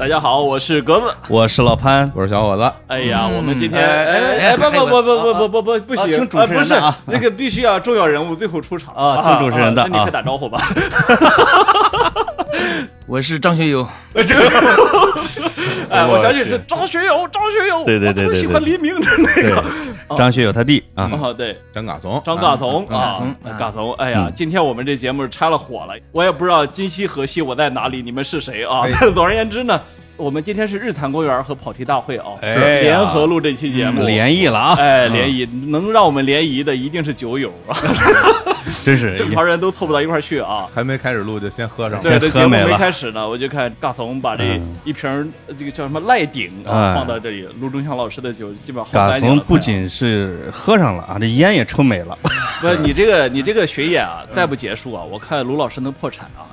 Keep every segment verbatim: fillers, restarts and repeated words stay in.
大家好，我是格子， 我是老潘， 我是小伙子。 哎呀， 嗯、 我们今天哎哎不不不不不不不不不行， 听主持人的啊， 不是那个必须要重要人物最后出场啊，听主持人的啊， 那你快打招呼吧。 我是张学友， 这个哎，我相信是张学友，张学友， 对对对对， 喜欢黎明的那个张学友他弟啊， 哦对， 张嘎怂， 张嘎怂啊，嘎怂，哎呀，今天我们这节目拆了火了，我也不知道今夕何夕我在哪里，你们是谁啊？总而言之呢，我们今天是日坛公园和跑题大会啊，是联合录这期节目， 联谊了啊， 哎，联谊能让我们联谊的一定是酒友啊。 真是正常人都凑不到一块去啊！ 还没开始录就先喝上了， 对，这节目没开始呢，我就看嘎怂把这一瓶这个叫什么赖鼎啊放到这里，卢中祥老师的酒基本上嘎怂不仅是喝上了啊，这烟也抽没了。 不，你这个你这个巡演啊，再不结束啊，我看卢老师能破产啊！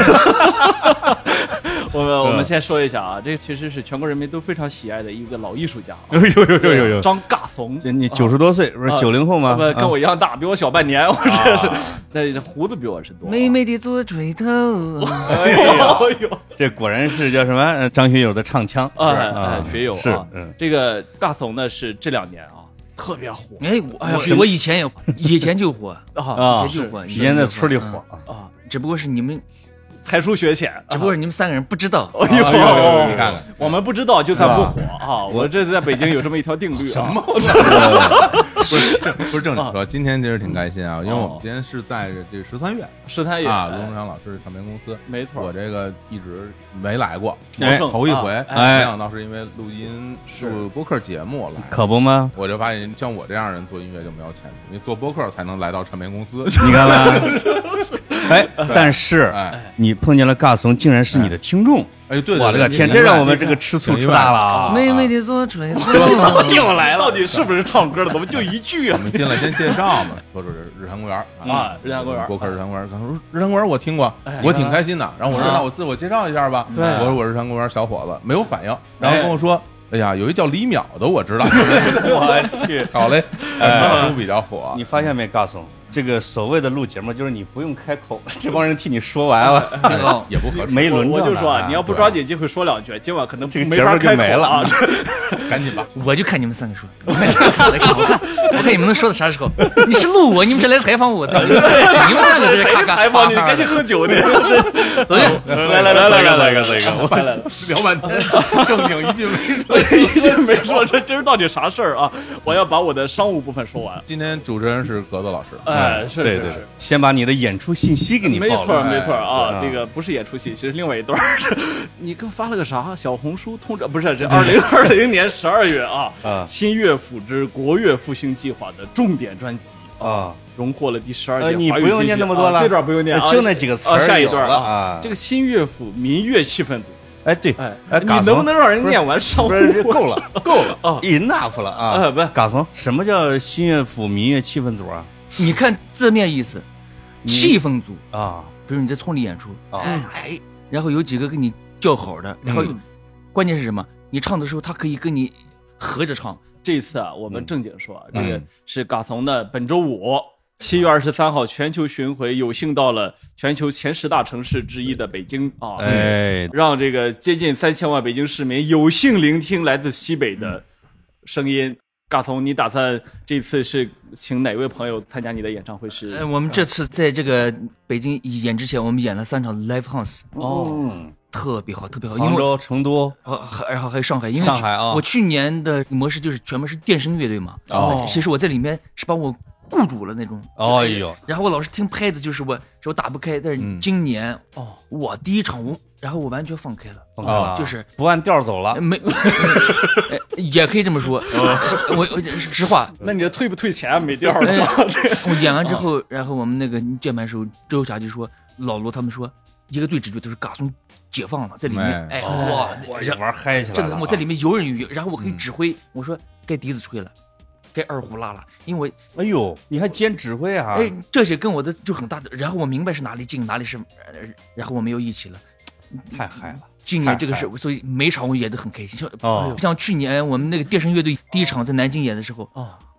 我们我们先说一下啊，这其实是全国人民都非常喜爱的一个老艺术家。 有有有有有有， 张嘎怂， 你九十多岁不是九零后吗？ 不，跟我一样大，比我小半年，我这是。那这胡子比我是多， 美美的左垂头。 哎呦， 这果然是叫什么张学友的唱腔啊！哎，学友是， 这个嘎怂呢是这两年啊特别火。 哎，我我以前也以前就火啊，以前就火， 以前在村里火啊，只不过是你们才疏学浅， 只不过是你们三个人不知道。 哎呦， 你看看， 我们不知道就算不火啊！我这次在北京有这么一条定律， 什么？不是不是正经说，今天其实挺开心啊，因为我们今天是在这十三月， 十三月啊，卢中祥老师唱片公司， 没错， 我这个一直没来过， 头一回， 哎， 没想到是因为录音录播客节目来， 可不吗？ 我就发现像我这样人做音乐就没有前途，因为做播客才能来到唱片公司， 你看看，哎，但是你碰见了嘎怂，竟然是你的听众。 哎，对， 我的个天，这让我们这个吃醋吃大了啊！ 美美的左垂头， 又来了，到底是不是唱歌的？怎么就一句啊？ 我们进来先介绍嘛，说是日坛公园啊，日坛公园， 播客日坛公园。他说日坛公园我听过，我挺开心的。然后我说那我自我介绍一下吧，我说我是日坛公园小伙子，没有反应，然后跟我说。哎呀，有一叫李淼的，我知道。 我去， 好嘞，淼叔比较火。 你发现没，嘎怂？这个所谓的录节目，就是你不用开口，这帮人替你说完了， 也不合适。 没轮我就说啊，你要不抓紧机会说两句，今晚可能这个节目就没了啊！ 赶紧吧， 我就看你们三个说，我看我看你们能说到啥时候？你是录我，你们是来采访我的，你们三个是谁采访你？赶紧喝酒去， 走去， 来来来来来来来来， 我来聊半天，正经一句没说。 一句没说，这今儿到底啥事儿啊？我要把我的商务部分说完。 今天主持人是格子老师， 哎，是， 对对对，先把你的演出信息给你报了。 没错没错啊，这个不是演出信息，是另外一段。你跟发了个啥？小红书通知不是？这二零二零年十二月啊，新乐府之国乐复兴计划的重点专辑啊，荣获了第十二届。 你不用念那么多了， 这段不用念， 就那几个词儿。 下一段啊， 这个新乐府民乐气氛组。 哎，对， 哎，你能不能让人念完商务？ 够了，够了啊 ，enough 了啊！ 不， 嘎怂，什么叫新乐府民乐气氛组啊？ 你看字面意思，气氛组啊， 比如你在村里演出，哎哎，然后有几个跟你叫好的，然后关键是什么？你唱的时候，他可以跟你合着唱。 这次啊，我们正经说，这个是嘎怂的本周五。七月二十三号全球巡回，有幸到了全球前十大城市之一的北京啊， 哎， 让这个接近三千万北京市民有幸聆听来自西北的声音。嘎怂，你打算这次是请哪位朋友参加你的演唱会？是？ 呃，我们这次在这个北京演之前，我们演了三场 live house， 哦， 特别好，特别好。 杭州、成都， 然后还有上海，因为上海啊， 我去年的模式就是全部是电声乐队嘛， 哦， 其实我在里面是把我雇主了那种， 哎呦， 然后我老是听拍子，就是我手打不开，但是今年、嗯、哦，我第一场我，然后我完全放开了， 放开了， 就是不按调走了， 没，也可以这么说，我我实话， 那你这退不退钱没调了？ 我演完之后，然后我们那个键盘手周霞就说，老罗他们说，一个对直觉都是嘎怂解放了，在里面，哎哇， 我玩嗨起来了， 真的，我在里面游刃有余，然后我可以指挥，我说该笛子吹了。该二胡拉了，因为哎呦，你还兼指挥啊？ 哎，这些跟我的就很大的，然后我明白是哪里近哪里是，然后我们又一起了， 太嗨了。 今年这个是，所以每场我演得很开心。像、哦、像去年我们那个电声乐队第一场在南京演的时候，哦，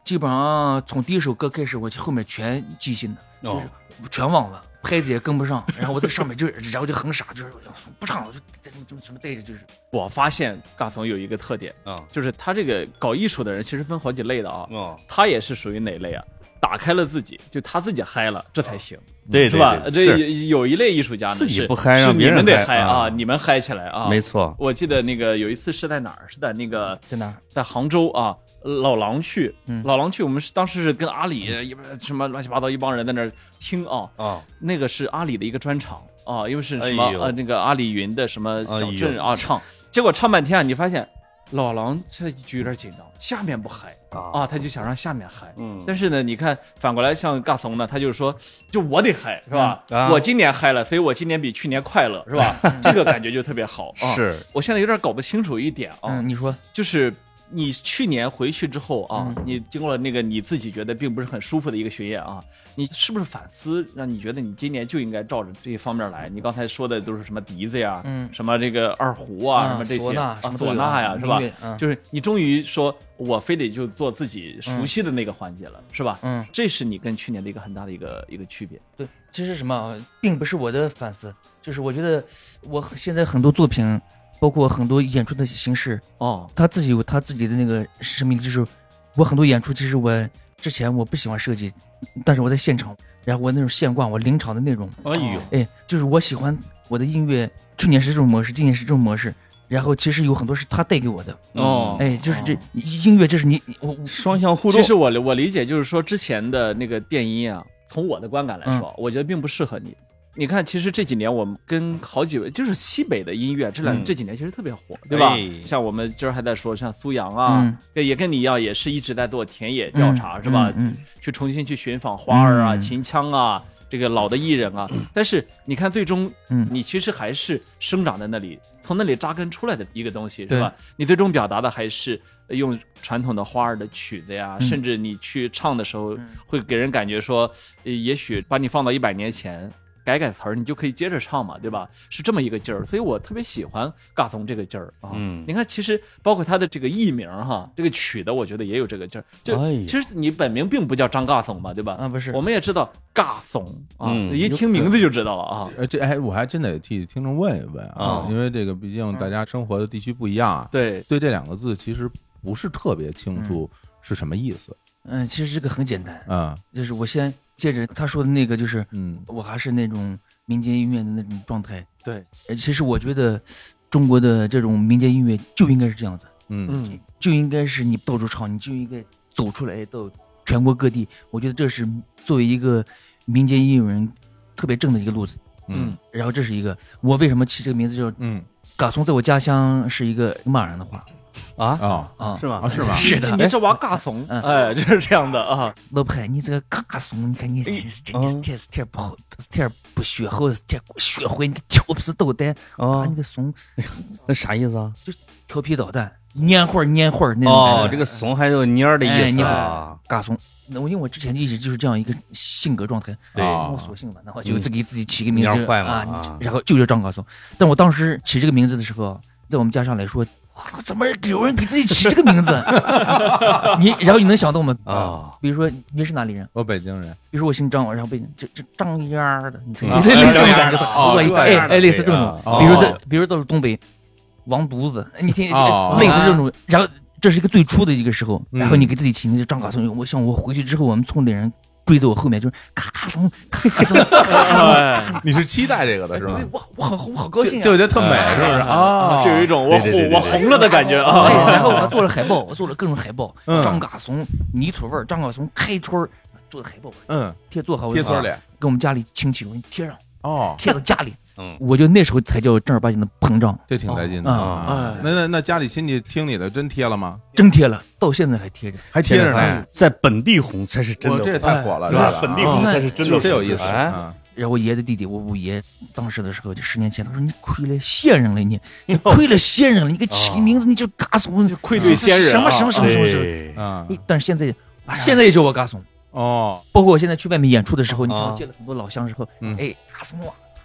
基本上从第一首歌开始，我后面全记性的， 哦、 就是全忘了，拍子也跟不上，然后我在上面就然后就很傻，就是不唱了，就什么什么带着就是。 我发现嘎怂有一个特点啊、嗯，就是他这个搞艺术的人其实分好几类的啊，哦、他也是属于哪类啊？打开了自己，就他自己嗨了，这才行， 对， 是吧？这有一类艺术家呢， 自己不嗨， 是你们得嗨啊，你们嗨起来啊， 没错。 我记得那个有一次是在哪儿？是在那个在哪儿？ 在杭州啊，老狼去，嗯、老狼去，我们是当时是跟阿里一什么乱七八糟一帮人在那儿听啊，啊，那个是阿里的一个专场啊，因为是什么、哎、呃那个阿里云的什么小镇啊、哎、唱，结果唱半天啊，你发现。老狼他就有点紧张，下面不嗨啊，他就想让下面嗨。嗯，但是呢，你看反过来像嘎怂呢，他就是说，就我得嗨，是吧？啊、我今年嗨了，所以我今年比去年快乐，是吧？这个感觉就特别好啊。 是， 我现在有点搞不清楚一点啊。 嗯，你说， 就是你去年回去之后啊，嗯、你经过了那个你自己觉得并不是很舒服的一个巡演啊，你是不是反思，让你觉得你今年就应该照着这一方面来？你刚才说的都是什么笛子呀，嗯，什么这个二胡啊，嗯、什么这些啊， 唢呐呀，是吧？ 嗯、 就是你终于说我非得就做自己熟悉的那个环节了，嗯、是吧？ 嗯， 这是你跟去年的一个很大的一个一个区别。 对，其实什么，并不是我的反思，就是我觉得我现在很多作品。包括很多演出的形式哦， 他自己有他自己的那个生命，就是我很多演出，其实我之前我不喜欢设计，但是我在现场，然后我那种现挂，我临场的那种， 哎呦， 哎，就是我喜欢我的音乐，去年是这种模式，今年是这种模式，然后其实有很多是他带给我的哦， 哎，就是这音乐，这是你我双向互动。 其实我我理解就是说之前的那个电音啊，从我的观感来说，嗯、我觉得并不适合你。你看，其实这几年我们跟好几位，就是西北的音乐，这两、嗯、这几年其实特别火，对吧？哎、像我们今儿还在说，像苏阳啊，嗯、也跟你一样，也是一直在做田野调查， 嗯、 是吧？ 嗯嗯、 去重新去寻访花儿啊、嗯、秦腔啊，这个老的艺人啊。但是你看，最终，你其实还是生长在那里，从那里扎根出来的一个东西，是吧？你最终表达的还是用传统的花儿的曲子呀，嗯、甚至你去唱的时候，会给人感觉说，也许把你放到一百年前。改改词儿，你就可以接着唱嘛，对吧？是这么一个劲儿，所以我特别喜欢嘎怂这个劲儿啊。嗯，你看，其实包括他的这个艺名哈，这个曲的，我觉得也有这个劲儿。就、哎、其实你本名并不叫张嘎怂嘛，对吧？ 啊，不是。 我们也知道嘎怂啊，嗯、一听名字就知道了啊。 呃，这哎，我还真得替听众问一问啊，嗯、因为这个毕竟大家生活的地区不一样啊。 对， 对这两个字其实不是特别清楚是什么意思。 嗯，其实这个很简单啊， 就是我先接着他说的那个，就是嗯，我还是那种。民间音乐的那种状态， 对， 其实我觉得中国的这种民间音乐就应该是这样子， 嗯， 就应该是你到处唱，你就应该走出来到全国各地。我觉得这是作为一个民间音乐人特别正的一个路子， 嗯。 然后这是一个，我为什么起这个名字叫嗯， 嘎怂，在我家乡是一个骂人的话。 啊啊啊！ 是吗？ 啊是吗？ 是的， 你这娃嘎怂，哎，就是这样的啊。 老派，你这个嘎怂，你看你这这这这不好，这不学好，这学会你个调皮捣蛋啊！你个怂， 那啥意思啊？ 就调皮捣蛋，蔫会儿蔫会儿那种。 哦，这个怂还有蔫的意思啊。 嘎怂，那我因为我之前一直就是这样一个性格状态， 对， 我索性吧，然后就自给自己起个名字啊， 然后就叫张嘎怂。但我当时起这个名字的时候，在我们家上来说。怎么有人给自己起这个名字？你然后你能想到吗？ 啊， 比如说你是哪里人？ 我北京人。 比如说我姓张，然后北京这这张一样的，你类似这种感觉，哎哎，类似这种。比如在，比如到了东北，王犊子，你听，类似这种。然后这是一个最初的一个时候，然后你给自己起名字张嘎怂。我像我回去之后，我们村里人。追在我后面就是嘎怂嘎怂， 你是期待这个的是吗？ 我我好我好高兴， 就觉得特美，是不是啊？ 就有一种我红我红了的感觉啊！ 然后我做了海报，我做了各种海报，张嘎怂泥土味儿，张嘎怂开春做的海报， 嗯， 贴做好贴村里， 跟我们家里亲戚我给你贴上哦， 贴到家里。 嗯， 我就那时候才叫正儿八经的膨胀， 这挺带劲的啊！那那那家里亲戚听你的真贴了吗？ 真贴了，到现在还贴着， 还贴着呢。 在本地红才是真的， 这也太火了， 对吧？本地红才是真的， 真有意思。 然后我爷爷的弟弟，我五爷当时的时候就十年前，他说：“你亏了先人了，你你亏了先人了，你给起个名字你就嘎怂， 愧对先人， 什么什么什么什么什么啊！ 但是现在现在也叫我嘎怂哦， 包括我现在去外面演出的时候，你看我接了很多老乡之后，哎，嘎怂啊。”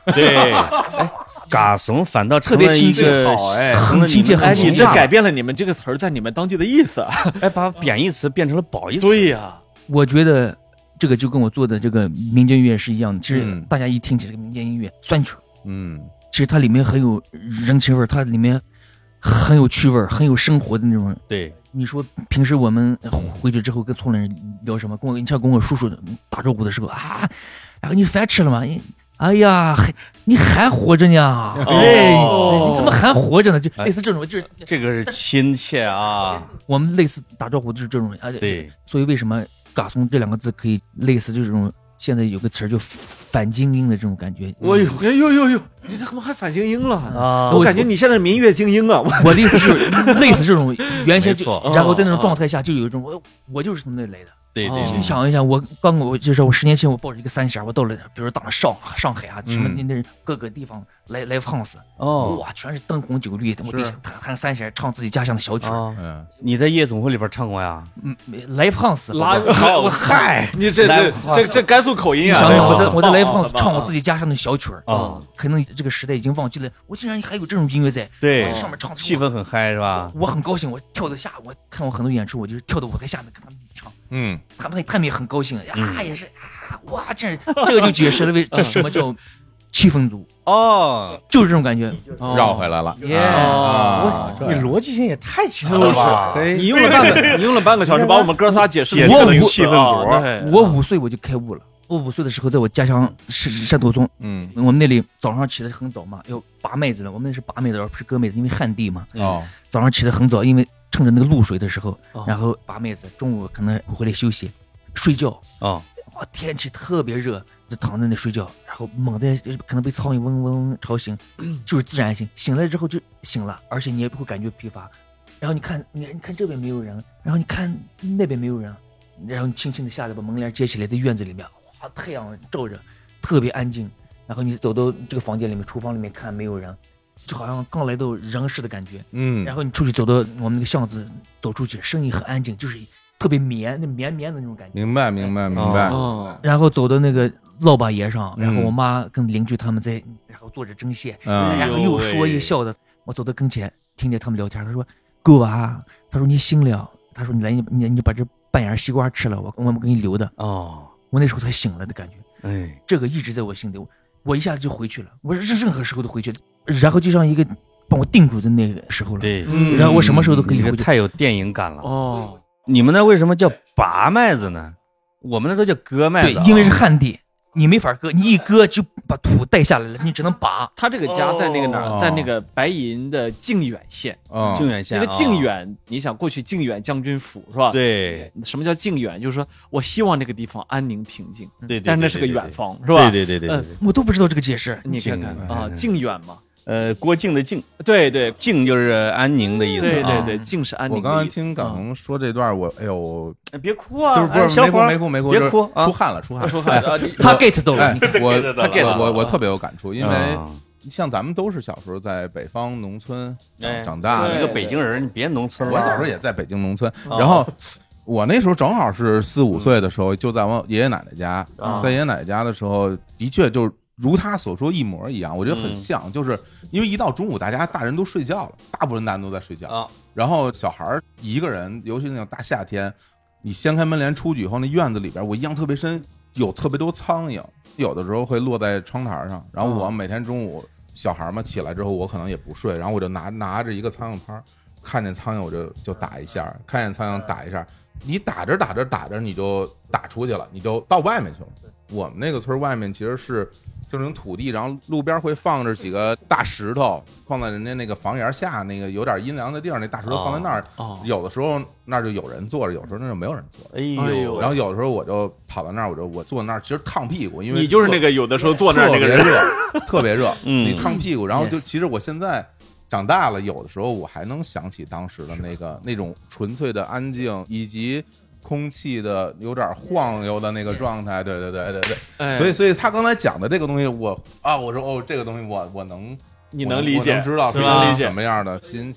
对，哎，嘎怂反倒成了一个哎， 很亲切，很你这改变了你们这个词儿在你们当地的意思， 哎，把贬义词变成了褒义词。 对呀， 我觉得这个就跟我做的这个民间音乐是一样的。其实大家一听起这个民间音乐，酸曲， 嗯， 其实它里面很有人情味，它里面很有趣味，很有生活的那种。 对， 你说平时我们回去之后跟村里人聊什么，跟我你像跟我叔叔打招呼的时候啊，然后你饭吃了吗？哎呀，还你还活着呢？哎， 哦、 你怎么还活着呢？就类似这种，就是这个是亲切啊。 我们类似打招呼就是这种，而且对， 所以为什么“嘎松”这两个字可以类似这种？现在有个词儿就反精英的这种感觉。 我呦呦呦呦，你怎么还反精英了啊？ 我感觉你现在民乐精英啊！ 我的意思是类似这种原先就，然后在那种状态下就有一种我我就是从那来的。 对对， 你想一下，我刚我就是我十年前我抱着一个三弦，我到了，比如到了上上海啊，什么那那各个地方来来放肆， 哦， 哇，全是灯红酒绿，我弹弹三弦，唱自己家乡的小曲。 嗯，你在夜总会里边唱过呀？ 嗯，来放肆， 来， 我嗨， 你这这这这甘肃口音啊！ 想想我在我在来放肆唱我自己家乡的小曲啊， 可能这个时代已经忘记了，我竟然还有这种音乐在， 对， 上面唱， 气氛很嗨是吧？ 我很高兴，我跳得下，我看过很多演出，我就是跳到舞台下面跟他们一起唱。 嗯， 他们他们也很高兴呀，嗯、也是啊，哇，这这个就解释了为这什么叫气氛组哦， 就是这种感觉， 哦、绕回来了。 耶、 哦，你逻辑性也太强了吧！ 你用了半个，你用了半个小时把我们哥仨解释了一个气氛组。 我五岁我就开悟了。我五岁的时候，在我家乡是山头村，嗯，我们那里早上起得很早嘛，要拔麦子的。我们那是拔麦子，而不是割麦子，因为旱地嘛。 哦， 早上起得很早，因为趁着那个露水的时候，然后拔麦子。中午可能回来休息、睡觉。 哦， 哇，天气特别热，就躺在那睡觉，然后猛地可能被苍蝇嗡嗡吵醒，就是自然醒。醒来之后就醒了，而且你也不会感觉疲乏。然后你看，你你看这边没有人，然后你看那边没有人，然后你轻轻的下来把门帘揭起来，在院子里面。太阳照着，特别安静。然后你走到这个房间里面、厨房里面看，没有人，就好像刚来到人世的感觉。嗯。然后你出去走到我们那个巷子，走出去，声音很安静，就是特别绵，那绵绵的那种感觉。 明白，明白，明白。哦。 然后走到那个落把爷上，然后我妈跟邻居他们在，然后做着针线，嗯、然后又说又笑的。我走到跟前，听见他们聊天，他说：“狗娃，他说你醒了，他说你来，你你你把这半眼西瓜吃了，我我们给你留的。”哦。我那时候才醒了的感觉，哎，这个一直在我心里，我我一下子就回去了，我任任何时候都回去了，然后就像一个帮我定住在那个时候了， 对， 嗯、然后我什么时候都可以回去， 太有电影感了哦。你们那为什么叫拔麦子呢？我们那都叫割麦子， 对，因为是旱地，你没法割，你一割就把土带下来了，你只能拔。 他这个家在那个哪儿？哦、在那个白银的靖远县。 哦、靖远县。 那个靖远，哦、你想过去靖远将军府是吧？ 对。 什么叫靖远？就是说我希望这个地方安宁平静。 对。 但是那是个远方，是吧？ 对对对对。 呃，我都不知道这个解释， 你看看啊，靖远嘛。 呃，郭靖的靖， 对对， 靖就是安宁的意思。 对对对，靖是安宁的意思。 我刚刚听港红说这段，我哎呦， 别哭啊！ 就是不是没哭没哭没哭， 别哭， 出汗了出汗出汗。 他 get 到了， 我他 get 我我特别有感触，因为像咱们都是小时候在北方农村长大的， 一个北京人，你别农村了。 我小时候也在北京农村，然后我那时候正好是四五岁的时候，就在我爷爷奶奶家，在爷爷奶奶家的时候，的确就。如他所说一模一样，我觉得很像，嗯、就是因为一到中午，大家大人都睡觉了，大部分大人都在睡觉，啊、然后小孩一个人，尤其那种大夏天，你掀开门帘出去以后，那院子里边我印象特别深，有特别多苍蝇，有的时候会落在窗台上，然后我每天中午小孩嘛起来之后，我可能也不睡，然后我就拿拿着一个苍蝇拍，看见苍蝇我就就打一下，看见苍蝇打一下，你打着打着打着你就打出去了，你就到外面去了。我们那个村外面其实是。就那种土地，然后路边会放着几个大石头，放在人家那个房檐下，那个有点阴凉的地儿，那大石头放在那儿。哦，有的时候那儿就有人坐着，有时候那就没有人坐着。 哎呦！ 然后有的时候我就跑到那儿，我就我坐在那儿，其实烫屁股，因为你就是那个有的时候坐那儿那个人， 热，特别热， 嗯， 你烫屁股。然后就其实我现在长大了，有的时候我还能想起当时的那个那种纯粹的安静，以及。空气的有点晃悠的那个状态，对对对对对，哎、所以所以他刚才讲的这个东西，我啊，我说哦，这个东西我我能， 你能理解， 我能知道是能理解什么样的心情。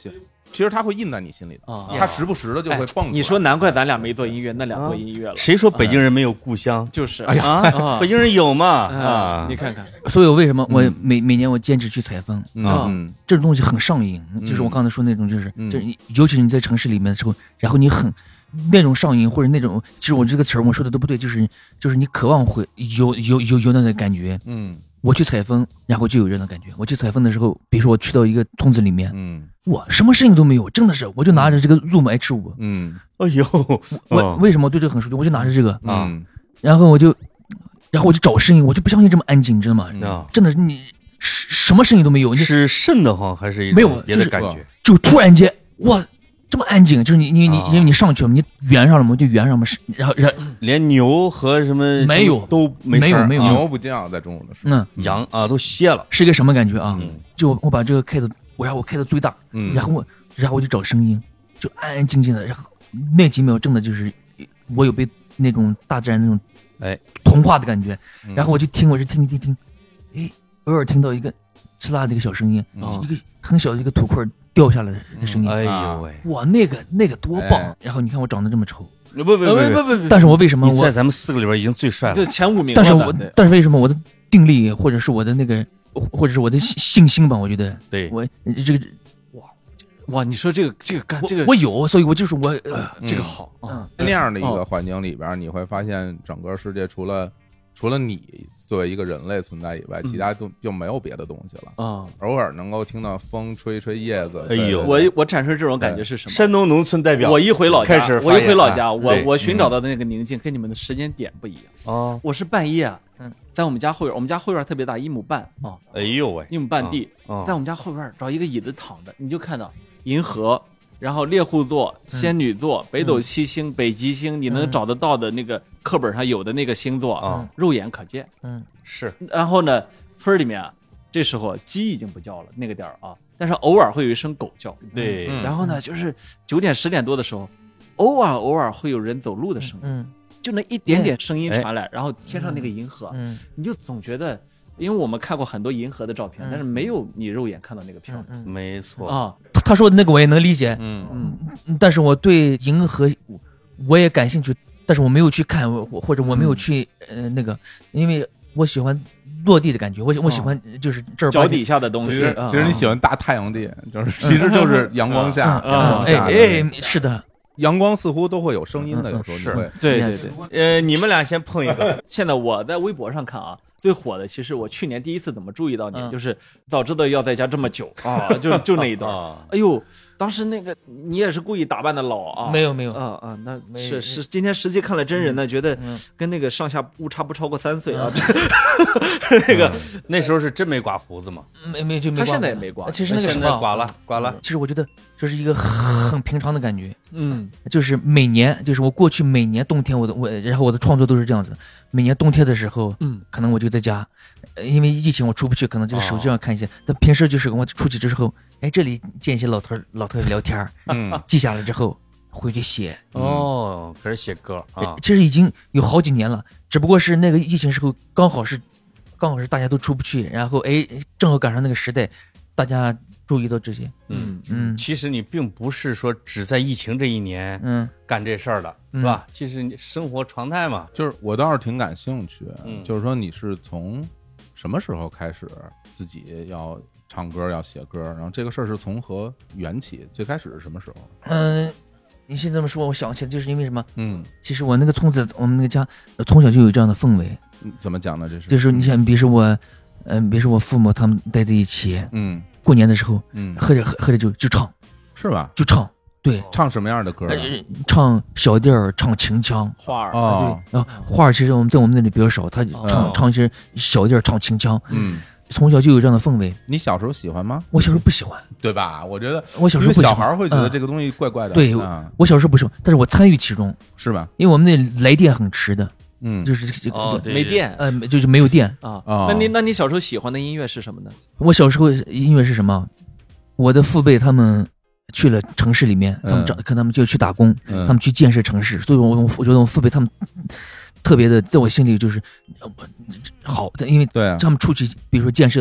其实它会印在你心里的啊， 它时不时的就会蹦出来。 你说难怪咱俩没做音乐，那俩做音乐了。 谁说北京人没有故乡？ 就是， 哎呀， 啊，北京人有嘛啊！ 你看看， 所以我为什么我每每年我坚持去采风啊？ 这种东西很上瘾，就是我刚才说那种，就是就是尤其是你在城市里面的时候，然后你很。那种上瘾或者那种，其实我这个词儿我说的都不对，就是就是你渴望会有有有有那个感觉。 嗯， 我去采风，然后就有这种感觉。我去采风的时候，比如说我去到一个村子里面， 嗯， 哇，什么声音都没有，真的是，我就拿着这个 Zoom H 五， 嗯， 哎呦， 我为什么对这个很熟悉？我就拿着这个嗯， 然后我就，然后我就找声音，我就不相信这么安静，你知道吗？ 啊， 真的是你什么声音都没有， 是瘆得慌还是一没有别的感觉？ 就突然间，哇！这么安静，就是你你你因为你上去了，你圆上了嘛，就圆上嘛，然后然后连牛和什么没有都没没有没有牛不叫在中午的时候， 嗯， 羊啊都歇了， 是一个什么感觉啊？就我把这个开的，我让我开的最大， 嗯， 然后我然后我就找声音，就安安静静的，然后那几秒真的就是我有被那种大自然那种哎同化的感觉，然后我就听，我就听听听听，哎，偶尔听到一个呲啦的一个小声音，一个很小的一个土块掉下来的声音， 哎呦喂， 哇，那个那个多棒！然后你看我长得这么丑， 不不不不不， 但是我为什么你在咱们四个里边已经最帅了， 就前五名。 但是我但是为什么我的定力或者是我的那个或者是我的信心吧？我觉得对我这个哇哇，你说这个这个干这个我有，所以我就是我这个好啊。 那样的一个环境里边，你会发现整个世界除了除了你作为一个人类存在以外，其他都就没有别的东西了啊。偶尔能够听到风吹吹叶子， 哎呦， 我我产生这种感觉是什么？ 山东农村代表， 我一回老家， 开始我一回老家，我我寻找到的那个宁静跟你们的时间点不一样啊。 我是半夜啊，在我们家后院，我们家后院特别大，一亩半啊。 哎呦喂， 一亩半地，在我们家后院找一个椅子躺着，你就看到银河。然后猎户座、仙女座、北斗七星、北极星，你能找得到的那个课本上有的那个星座啊，肉眼可见。 嗯， 是。 然后呢，村里面啊，这时候鸡已经不叫了，那个点儿啊，但是偶尔会有一声狗叫。 对。 然后呢，就是九点十点多的时候，偶尔偶尔会有人走路的声音， 嗯， 就那一点点声音传来，然后天上那个银河，嗯，你就总觉得。因为我们看过很多银河的照片，但是没有你肉眼看到那个漂亮。 嗯， 没错啊。 他说的那个我也能理解， 嗯嗯，但是我对银河我也感兴趣，但是我没有去看，或者我没有去呃那个，因为我喜欢落地的感觉，我我喜欢就是这儿脚底下的东西。 其实其实你喜欢大太阳地，就是其实就是阳光下，阳光下。 哎哎，是的。 阳光似乎都会有声音的，有时候你会。 对对对， 呃，你们俩先碰一个。 现在我在微博上看啊，最火的其实我去年第一次怎么注意到你，就是早知道要在家这么久啊，就就那一段。哎呦，当时那个你也是故意打扮的老啊？ 没有没有啊啊，那是是今天实际看了真人呢，觉得跟那个上下误差不超过三岁啊。那个那时候是真没刮胡子吗？ 没没就没。 他现在也没刮， 其实那个现在刮了刮了。 其实我觉得这是一个很平常的感觉。 嗯， 就是每年，就是我过去每年冬天，我的我，然后我的创作都是这样子。每年冬天的时候， 嗯， 可能我就在家，因为疫情我出不去，可能就在手机上看一些。但平时就是我出去之后，哎，这里见一些老头老头聊天， 嗯， 记下来之后回去写。 哦，开始写歌啊。 其实已经有好几年了，只不过是那个疫情时候刚好是，刚好是大家都出不去，然后哎，正好赶上那个时代，大家。注意到这些， 嗯嗯，其实你并不是说只在疫情这一年， 嗯， 干这事儿的，是吧？其实你生活常态嘛， 就是我倒是挺感兴趣， 嗯， 就是说你是从什么时候开始自己要唱歌要写歌，然后这个事儿是从何缘起？最开始是什么时候？ 嗯，你现在这么说，我想起来，就是因为什么？ 嗯， 其实我那个村子，我们那个家从小就有这样的氛围。 怎么讲呢？这是就是你想，比如说我，嗯，比如说我父母他们待在一起， 嗯。 过年的时候， 嗯， 喝着喝喝着酒就唱， 是吧？ 就唱，对， 唱什么样的歌？ 呃、唱小调，唱秦腔， 花儿啊， 对，然后花儿其实我们在我们那里比较少，他唱、哦、唱一些小调，唱秦腔， 嗯， 从小就有这样的氛围。 你小时候喜欢吗？ 我小时候不喜欢， 对吧？我觉得我小时候不喜欢， 小孩会觉得这个东西怪怪的。 嗯、对、 嗯， 我小时候不喜欢，但是我参与其中， 是吧？ 因为我们那来电很迟的。 嗯， 就是哦， 没电， 呃，就是没有电啊。那你那你小时候喜欢的音乐是什么呢？ 我小时候音乐是什么？我的父辈他们去了城市里面，他们找看他们就去打工， 嗯、 他们去建设城市，所以我我觉得我父辈他们特别的，在我心里就是好的，因为对他们出去，比如说建设了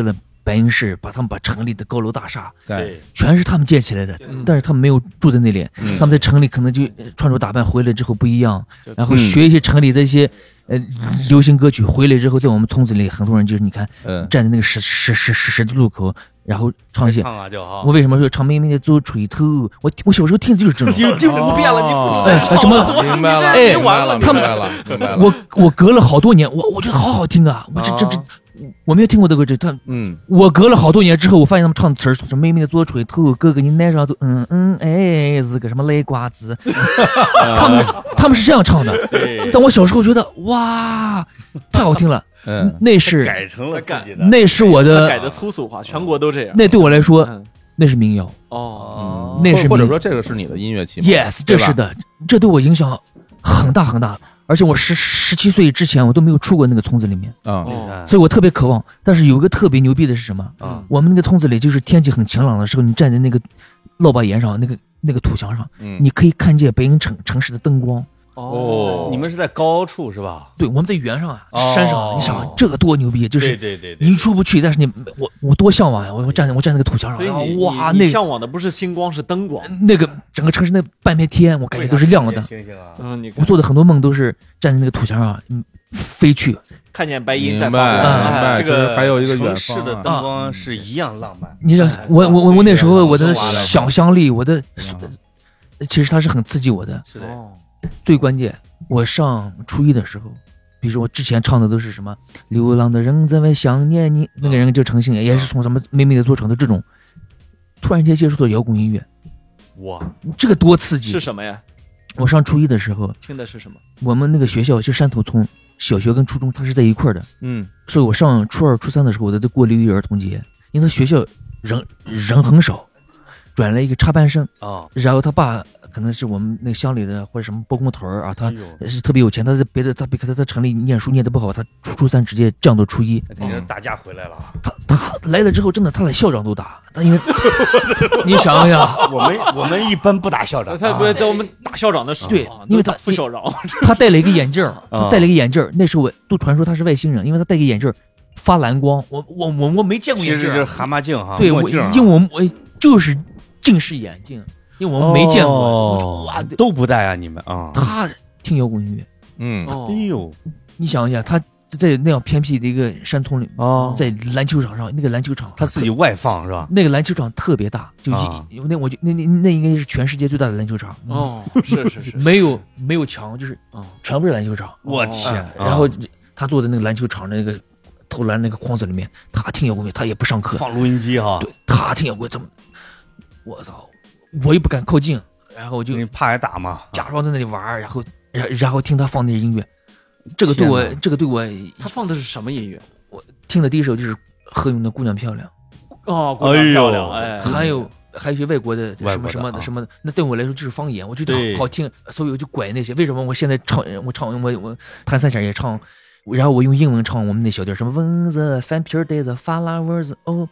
白银市，把他们把城里的高楼大厦， 对， 全是他们建起来的，但是他们没有住在那里，他们在城里可能就穿着打扮回来之后不一样，然后学一些城里的一些呃流行歌曲，回来之后在我们村子里很多人就是你看站在那个十十十十十字路口。然后唱一些，我为什么说唱妹妹的做锤头？我我小时候听的就是这种， 听不变了，你不哎什么？ 明白了， 哎， 完了， 他们我我隔了好多年，我我觉得好好听啊！我这这这，我没有听过这个这他，嗯，我隔了好多年之后，我发现他们唱的词儿是妹妹的做锤头，哥哥你奶上走，嗯嗯哎是个什么雷瓜子，他们他们是这样唱的，但我小时候觉得哇，太好听了。嗯，那是改成了自己的， 那是我的改的粗俗化，全国都这样。 那对我来说，那是民谣哦， 那是或者说这个是你的音乐启蒙。 Yes， 这是的，这对我影响很大很大。而且我十十七岁之前，我都没有出过那个村子里面啊，所以我特别渴望。但是有一个特别牛逼的是什么？我们那个村子里，就是天气很晴朗的时候，你站在那个落把岩上，那个那个土墙上，你可以看见北京城城市的灯光。 哦，你们是在高处是吧？ 对，我们在原上啊，山上。你想这个多牛逼，就是对对对， 你出不去，但是你我我多向往呀！我我站在我站在那个土墙上，哇，那向往的不是星光，是灯光。 那个整个城市那半片天，我感觉都是亮的。 星星啊！ 嗯，你我做的很多梦都是站在那个土墙上，嗯，飞去， 看见白银在发光。 这个还有一个城市的灯光是一样浪漫。 你想，我我我我那时候我的想象力，我的其实它是很刺激我的。 是的。 最关键，我上初一的时候，比如说我之前唱的都是什么流浪的人在外想念你，那个人就诚信也是从什么妹妹的做成的这种，突然间接触到摇滚音乐， 哇， 这个多刺激！ 是什么呀？ 我上初一的时候听的是什么？ 我们那个学校就山头村，小学跟初中它是在一块的， 嗯， 所以我上初二、初三的时候，我在过六一儿童节，因为他学校人人很少，转来一个插班生啊，然后他爸。可能是我们那个乡里的或者什么包工头啊，他是特别有钱，他在别的他别他在城里念书念得不好，他初初三直接降到初一， 肯定打架回来了。 他他来了之后，真的他连校长都打，他因为你想想， 我们我们一般不打校长， 他不会在我们打校长的时候， 对，因为他副校长， 他戴了一个眼镜，他戴了一个眼镜，那时候我都传说他是外星人，因为他戴个眼镜发蓝光，我我我我没见过眼镜， 其实就是蛤蟆镜哈， 对，我因为我我就是近视眼镜。因为我们没见过， 哇，都不带啊！你们啊， 他听摇滚音乐， 嗯， 哎呦， 你想一下，他在那样偏僻的一个山村里，哦，在篮球场上，那个篮球场他自己外放是吧？ 那个篮球场特别大，就一那我就那那那应该是全世界最大的篮球场哦，是是是， 没有没有墙，就是全部是篮球场。 我天！ 然后他坐在那个篮球场那个投篮那个筐子里面，他听摇滚乐，他也不上课， 放录音机哈， 对，他听摇滚怎么？我操！我又不敢靠近，然后我就你怕挨打嘛， 假装在那里玩，然后然然后听他放那音乐，这个对我这个对我， 他放的是什么音乐？ 我听的第一首就是何勇的《姑娘漂亮》， 哦，姑娘漂亮，哎， 还有还有一些外国的什么什么的什么的，那对我来说就是方言，我觉得好听，所以我就拐那些。为什么我现在唱我唱我我弹三弦也唱？然后我用英文唱我们那小调，什么蚊子翻皮儿带着 flowers 哦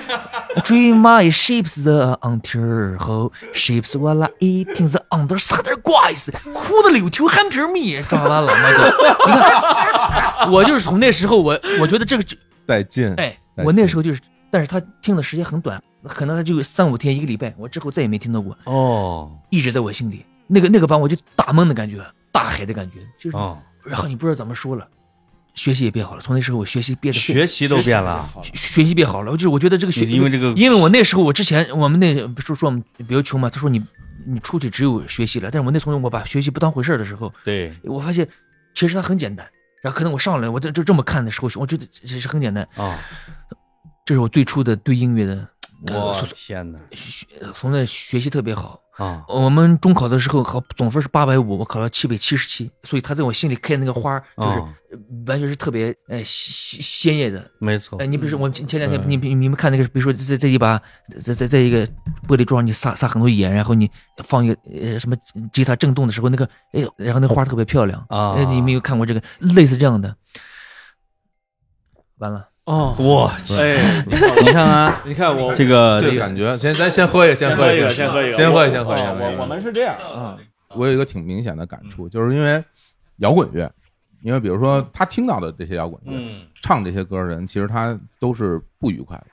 ，dream my shapes the until 后 shapes 我来 eating the under 啥点瓜意思，哭的柳条含皮米，干完了那个，你看，我就是从那时候我我觉得这个带劲， 哎，我那时候就是，但是他听的时间很短，可能他就三五天一个礼拜，我之后再也没听到过哦， 一直在我心里，那个那个班我就大梦的感觉，大海的感觉，就是，哦、然后你不知道怎么说了。学习也变好了，从那时候我学习变得学习都变了， 学习变好了。就是我觉得这个学， 因为这个， 因为我那时候我之前我们那不是说我们比较穷嘛，他说你你出去只有学习了，但是我那从我把学习不当回事的时候， 对我发现其实它很简单。然后可能我上来我这这这么看的时候，我觉得这是很简单啊。这是我最初的对音乐的， 我、呃、天哪！ 从那学习特别好。啊，我们中考的时候考总分是八百五，我考了七百七十七，所以他在我心里开那个花就是完全是特别呃鲜鲜艳的， 没错。 呃，你比如说我前两天、嗯、你你们看那个，比如说在在一把在在在一个玻璃桌上你撒撒很多盐，然后你放一个呃什么吉他震动的时候，那个哎，然后那花特别漂亮啊、呃。你没有看过这个类似这样的？完了。 哦， 哇， 哎， 你看啊， 你看我这个这感觉，先咱先喝一个，先喝一个，先喝一个， 先喝一个，先喝一个。 我我们是这样啊， 我有一个挺明显的感触，就是因为摇滚乐，因为比如说他听到的这些摇滚乐，唱这些歌的人，其实他都是不愉快的，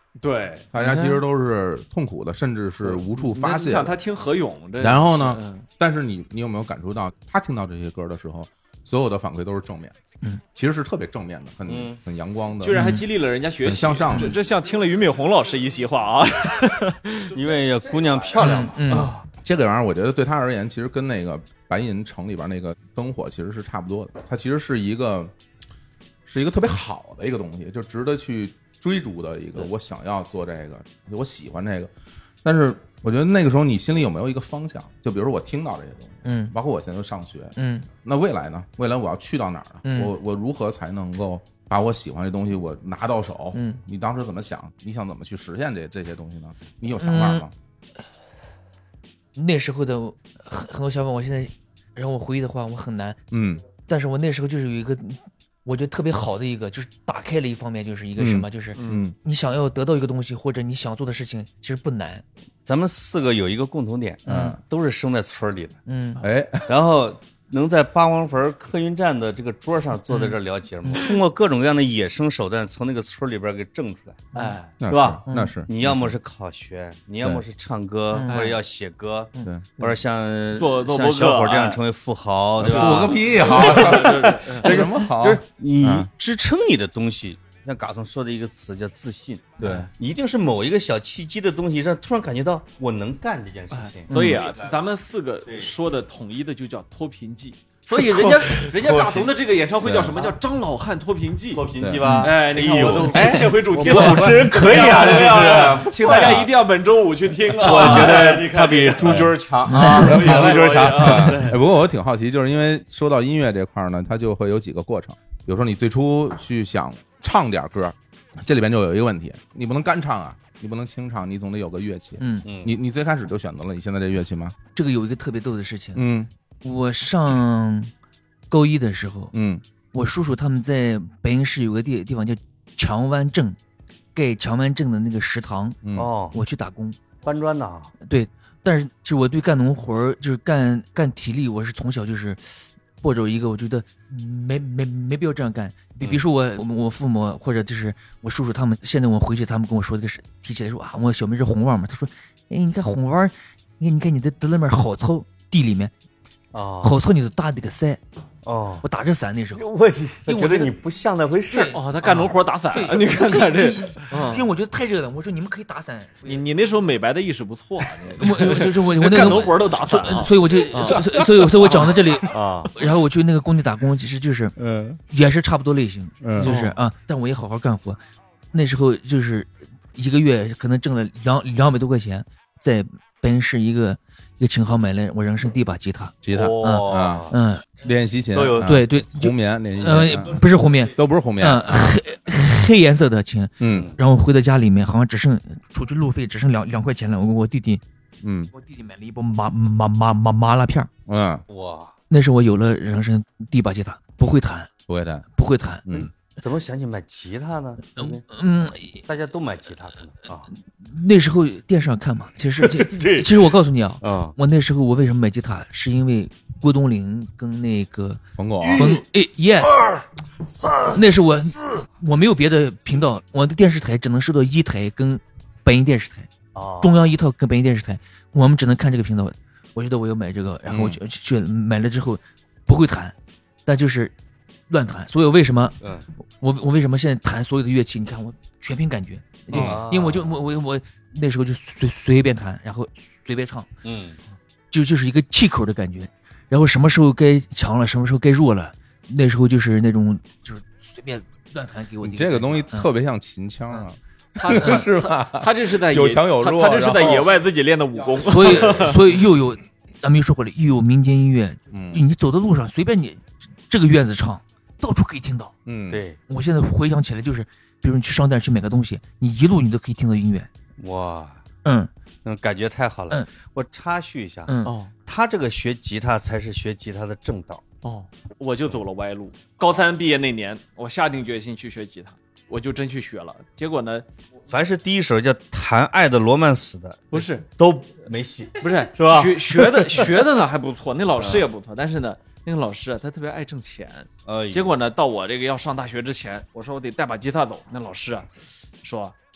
对， 大家其实都是痛苦的，甚至是无处发泄。 像他听何勇， 然后呢？嗯、但是你你有没有感触到，他听到这些歌的时候，所有的反馈都是正面， 嗯， 其实是特别正面的，很、嗯、很阳光的， 居然还激励了人家学习， 很向上的。 这这像听了俞敏洪老师一席话啊， 因为姑娘漂亮， 嗯。嗯这个玩意儿，我觉得对他而言，其实跟那个白银城里边那个灯火其实是差不多的。它其实是一个，是一个特别好的一个东西，就值得去追逐的一个。我想要做这个，我喜欢这个。但是我觉得那个时候你心里有没有一个方向？就比如说我听到这些东西， 嗯， 包括我现在上学， 嗯， 那未来呢？未来我要去到哪儿呢？ 嗯、 我我如何才能够把我喜欢的东西我拿到手？ 嗯， 你当时怎么想？你想怎么去实现这这些东西呢？你有想法吗？ 嗯那时候的很很多想法，我现在让我回忆的话，我很难。 嗯， 但是我那时候就是有一个，我觉得特别好的一个，就是打开了一方面，就是一个什么， 嗯、 就是嗯， 你想要得到一个东西，或者你想做的事情，其实不难。 咱们四个有一个共同点， 嗯， 都是生在村里的， 嗯， 哎， 然后能在八王坟客运站的这个桌上坐在这聊节目，嗯、通过各种各样的野生手段从那个村里边给挣出来， 哎， 是吧？ 那是你要么是考学，你要么是唱歌，或者要写歌， 对， 或者像做做像小伙这样成为富豪，对吧？ 富个屁好， 有什么好？ 就是你支撑你的东西。像嘎总说的一个词叫自信， 对， 一定是某一个小契机的东西，让突然感觉到我能干这件事情。 所以啊，咱们四个说的统一的就叫脱贫记。所以人家人家嘎总的这个演唱会叫什么？叫张老汉脱贫记。 脱贫记吧？ 哎，你看我都哎， 切回主题了。 主持人可以啊，这样，请大家一定要本周五去听啊！ 我觉得他比朱军强啊，比朱军强。 哎，不过我挺好奇，就是因为说到音乐这块呢，它就会有几个过程。比如说你最初去想唱点歌。这里边就有一个问题，你不能干唱啊，你不能清唱，你总得有个乐器。 嗯嗯，你你最开始就选择了你现在这乐器吗？ 这个有一个特别逗的事情。 嗯， 我上高一的时候， 嗯， 我叔叔他们在北京市有个地地方叫强湾镇，盖强湾镇的那个食堂。 哦， 我去打工搬砖呐。 对，但是就是我对干农活就是干干体力，我是从小就是抱着一个我觉得没没没必要这样干。比比如说我我我父母或者就是我叔叔他们，现在我回去他们跟我说这个事，提起来说啊，我小名是红旺嘛，他说，哎，你看红旺，你看你看你的得了面好草地里面， 哦， 好草你都打这个伞。 哦， 我打着伞那时候， 我他觉得你不像那回事哦，他干农活打伞，你看看这， 因为我觉得太热了，我说你们可以打伞。 你你那时候美白的意识不错， 我就是我我干农活都打伞， 所以我就所以所以所以我讲到这里啊，然后我去那个工地打工，其实就是嗯，也是差不多类型，就是啊，但我也好好干活。那时候就是一个月可能挣了两两百多块钱，在北京市一个一个琴行买了我人生第一把吉他， 吉他啊嗯。 练习琴都有对对红棉练习琴， 呃不是红棉， 都不是红棉， 嗯黑黑颜色的琴， 嗯， 然后回到家里面好像只剩出去路费只剩两两块钱了，我我弟弟， 嗯， 我弟弟买了一包麻麻麻麻麻辣片， 嗯哇， 那是我有了人生第一把吉他，不会弹， 不会弹， 不会弹， 嗯， 怎么想起买吉他呢？ 嗯， 大家都买吉他可能啊。 那时候电视上看嘛，其实这其实我告诉你啊， 嗯， 我那时候我为什么买吉他，是因为郭冬临跟那个冯巩， 冯哎 yes，那是我我没有别的频道，我的电视台只能收到一台跟北京电视台， 哦， 中央一套跟北京电视台，我们只能看这个频道。我觉得我要买这个，然后我就去买了之后不会弹，但就是乱弹。所以为什么嗯， 我我为什么现在弹所有的乐器？你看我全凭感觉，因为我就我我我那时候就随随便弹，然后随便唱， 嗯， 就就是一个气口的感觉。然后什么时候该强了，什么时候该弱了，那时候就是那种就是随便乱弹给我。 你这个东西特别像秦腔啊， 他是吧？ 他这是在有强有弱， 他这是在野外自己练的武功。 所以所以又有咱们又说回来，又有民间音乐， 嗯， 你走的路上随便你这个院子唱，到处可以听到。 嗯， 对。 我现在回想起来，就是比如你去商店去买个东西，你一路你都可以听到音乐。 哇， 嗯。 嗯，感觉太好了。 嗯， 我插叙一下。 嗯哦， 他这个学吉他才是学吉他的正道。 哦，我就走了歪路。高三毕业那年，我下定决心去学吉他，我就真去学了。结果呢， 凡是第一首叫《弹爱的罗曼史》的， 不是都没戏， 不是是吧？ 学学的学的呢还不错，那老师也不错，但是呢，那个老师啊，他特别爱挣钱。 呃， 结果呢，到我这个要上大学之前，我说我得带把吉他走，那老师啊，说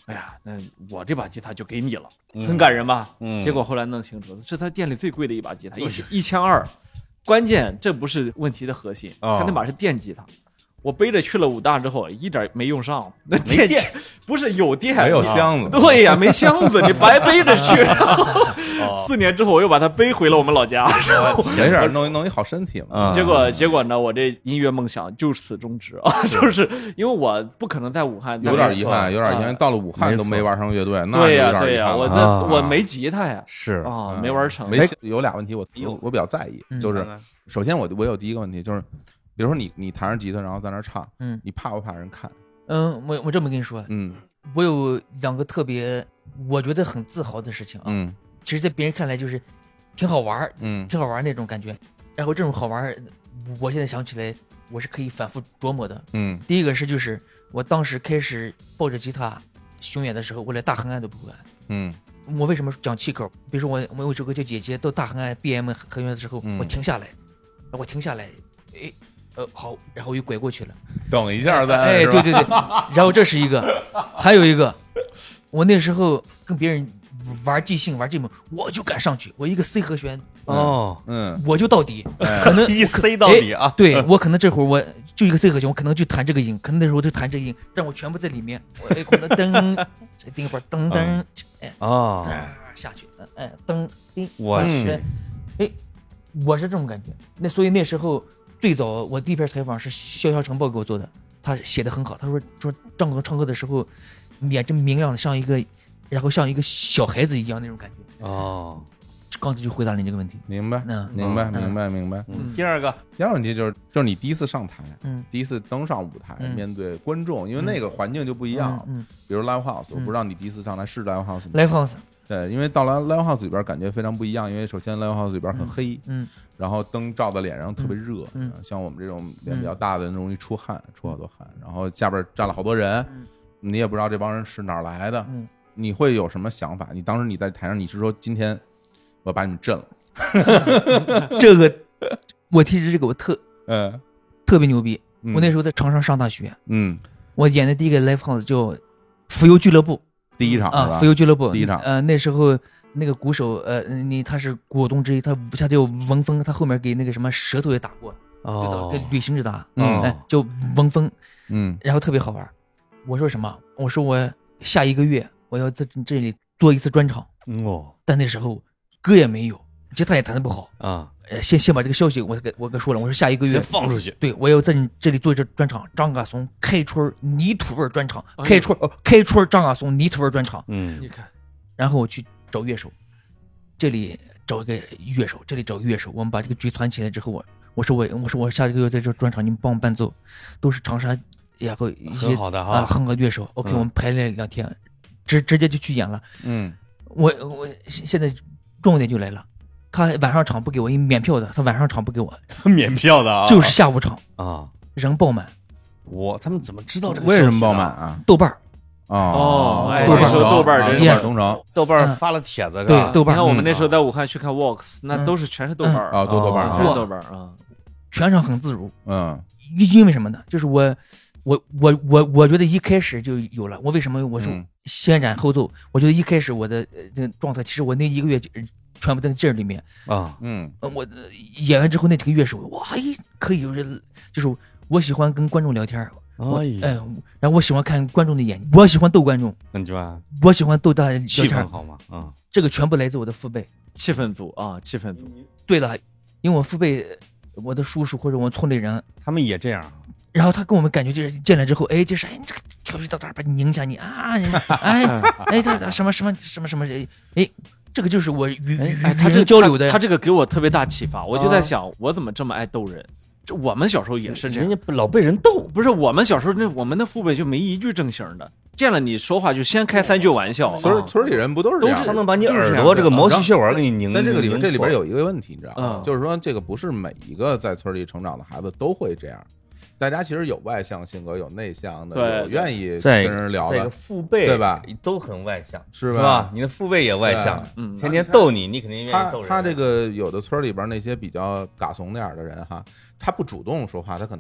哎呀，那我这把吉他就给你了，很感人吧？嗯。结果后来弄清楚，是他店里最贵的一把吉他，一一千二。关键这不是问题的核心，他那把是电吉他。我背着去了武大之后，一点没用上。那电不是有电， 没有箱子。 对呀，没箱子，你白背着去。四年之后，我又把它背回了我们老家。 没事，弄弄一好身体嘛。 结果结果呢，我这音乐梦想就此终止啊！就是因为我不可能在武汉， 有点遗憾，有点遗憾。到了武汉都没玩成乐队，那对呀对呀，我那我没吉他呀， 是啊，没玩成。 没有俩问题，我我比较在意，就是首先我我有第一个问题就是。比如说你你弹着吉他，然后在那唱，嗯，你怕不怕人看？ 嗯，我我这么跟你说，嗯，我有两个特别我觉得很自豪的事情啊，嗯，其实在别人看来就是挺好玩，嗯，挺好玩那种感觉。然后这种好玩，我现在想起来我是可以反复琢磨的，嗯。第一个是就是我当时开始抱着吉他巡演的时候，我连大横按都不会按，嗯。我为什么讲气口？比如说我我有首歌叫《姐姐》，到大横按 B M 和弦的时候，嗯、我停下来，我停下来，哎。呃，好，然后又拐过去了， 等一下再， 哎，对对对，然后这是一个，还有一个，我那时候跟别人玩即兴玩这种，我就敢上去，我一个 C 和弦，哦，嗯，我就到底，可能一 C 到底啊， 对我可能这会儿我就一个 C 和弦，我可能就弹这个音，可能那时候我就弹这个音，但我全部在里面，我哎可能噔，再定一会儿噔噔，哎，哦，下去，哎，噔叮， 我去， 哎，我是这种感觉，那所以那时候。最早我第一篇采访是潇潇晨报给我做的，他写的很好。他说说张可能唱歌的时候，眼睛明亮的像一个，然后像一个小孩子一样那种感觉。哦，刚才就回答了你这个问题。 明白，嗯，明白，明白，明白。 嗯，第二个， 第二个问题就是就是你第一次上台，嗯，第一次登上舞台，面对观众，因为那个环境就不一样。嗯，比如 Live House，我不知道你第一次上台是 Live House 吗 ？Live House。 对，因为到了 Live House 里边感觉非常不一样，因为首先 Live House 里边很黑，嗯，然后灯照在脸上特别热，嗯，像我们这种脸比较大的人容易出汗，出好多汗，然后下边站了好多人，你也不知道这帮人是哪儿来的，你会有什么想法？你当时你在台上，你是说今天我把你们震了？ 这个我提示这个我特嗯特别牛逼，我那时候在长沙上大学，嗯，我演的第一个 Live House 叫浮游俱乐部。 第一场啊，浮游俱乐部第一场， 呃，那时候那个鼓手，呃，你他是股东之一，他他叫翁峰，他后面给那个什么舌头也打过，哦，给旅行者打，嗯，哎，叫翁峰，嗯，然后特别好玩。我说什么？我说我下一个月我要在这里做一次专场，哦，但那时候歌也没有，吉他也弹得不好啊。先先把这个消息我给我给说了，我说下一个月先放出去， 对，我要在你这里做这专场，张嘎松开春泥土味专场，开春开春张嘎松泥土味专场，嗯，你看，然后我去找乐手，这里找一个乐手，这里找个乐手，我们把这个局攒起来之后，我我说我我说我下一个月在这专场，你们帮我伴奏，都是长沙然后一些很好的哈啊很好的乐手 ，OK，、嗯、我们排了两天，直直接就去演了，嗯，我我现在重点就来了。他晚上场不给我，因为免票的，他晚上场不给我， 免票的啊， 就是下午场啊，人爆满。 我他们怎么知道这个？ 为什么爆满啊？ 豆瓣儿哦， 豆瓣豆瓣人人东城， 豆瓣发了帖子， 对豆瓣。 你看我们那时候在武汉去看 Walks，那都是全是豆瓣啊，都豆瓣， 全是豆瓣啊， 全场很自如。嗯，因为什么呢？就是我我我我我觉得一开始就有了。我为什么我说先斩后奏？我觉得一开始我的这个状态，其实我那一个月就。全部在劲儿里面啊，嗯，我演完之后那几个乐手，哇，可以就是就是我喜欢跟观众聊天，哎，哎，然后我喜欢看观众的眼睛，我喜欢逗观众， 你知道我喜欢逗大家聊天， 气氛好吗？啊， 这个全部来自我的父辈， 气氛组啊，气氛组。 对了，因为我父辈，我的叔叔或者我村里人， 他们也这样。 然后他跟我们感觉就是进来之后，哎，就是哎，你这个调皮到这儿把你拧下你啊，哎哎，他什么什么什么什么，哎。这个就是我与与他这交流的， 他这个给我特别大启发。我就在想，我怎么这么爱逗人？这我们小时候也是这样， 人家老被人逗。 不是我们小时候那我们的父辈就没一句正形的，见了你说话就先开三句玩笑。 村村里人不都是这样？ 他能把你耳朵这个毛细血管给你拧。 但这个里边这里边有一个问题，你知道吗？就是说这个不是每一个在村里成长的孩子都会这样。大家其实有外向性格，有内向的，有愿意跟人聊的。 这个父辈对吧？ 都很外向， 是吧？你的父辈也外向，嗯，天天逗你，你肯定愿意逗人。 他这个有的村里边那些比较嘎怂点的人哈，他不主动说话，他可能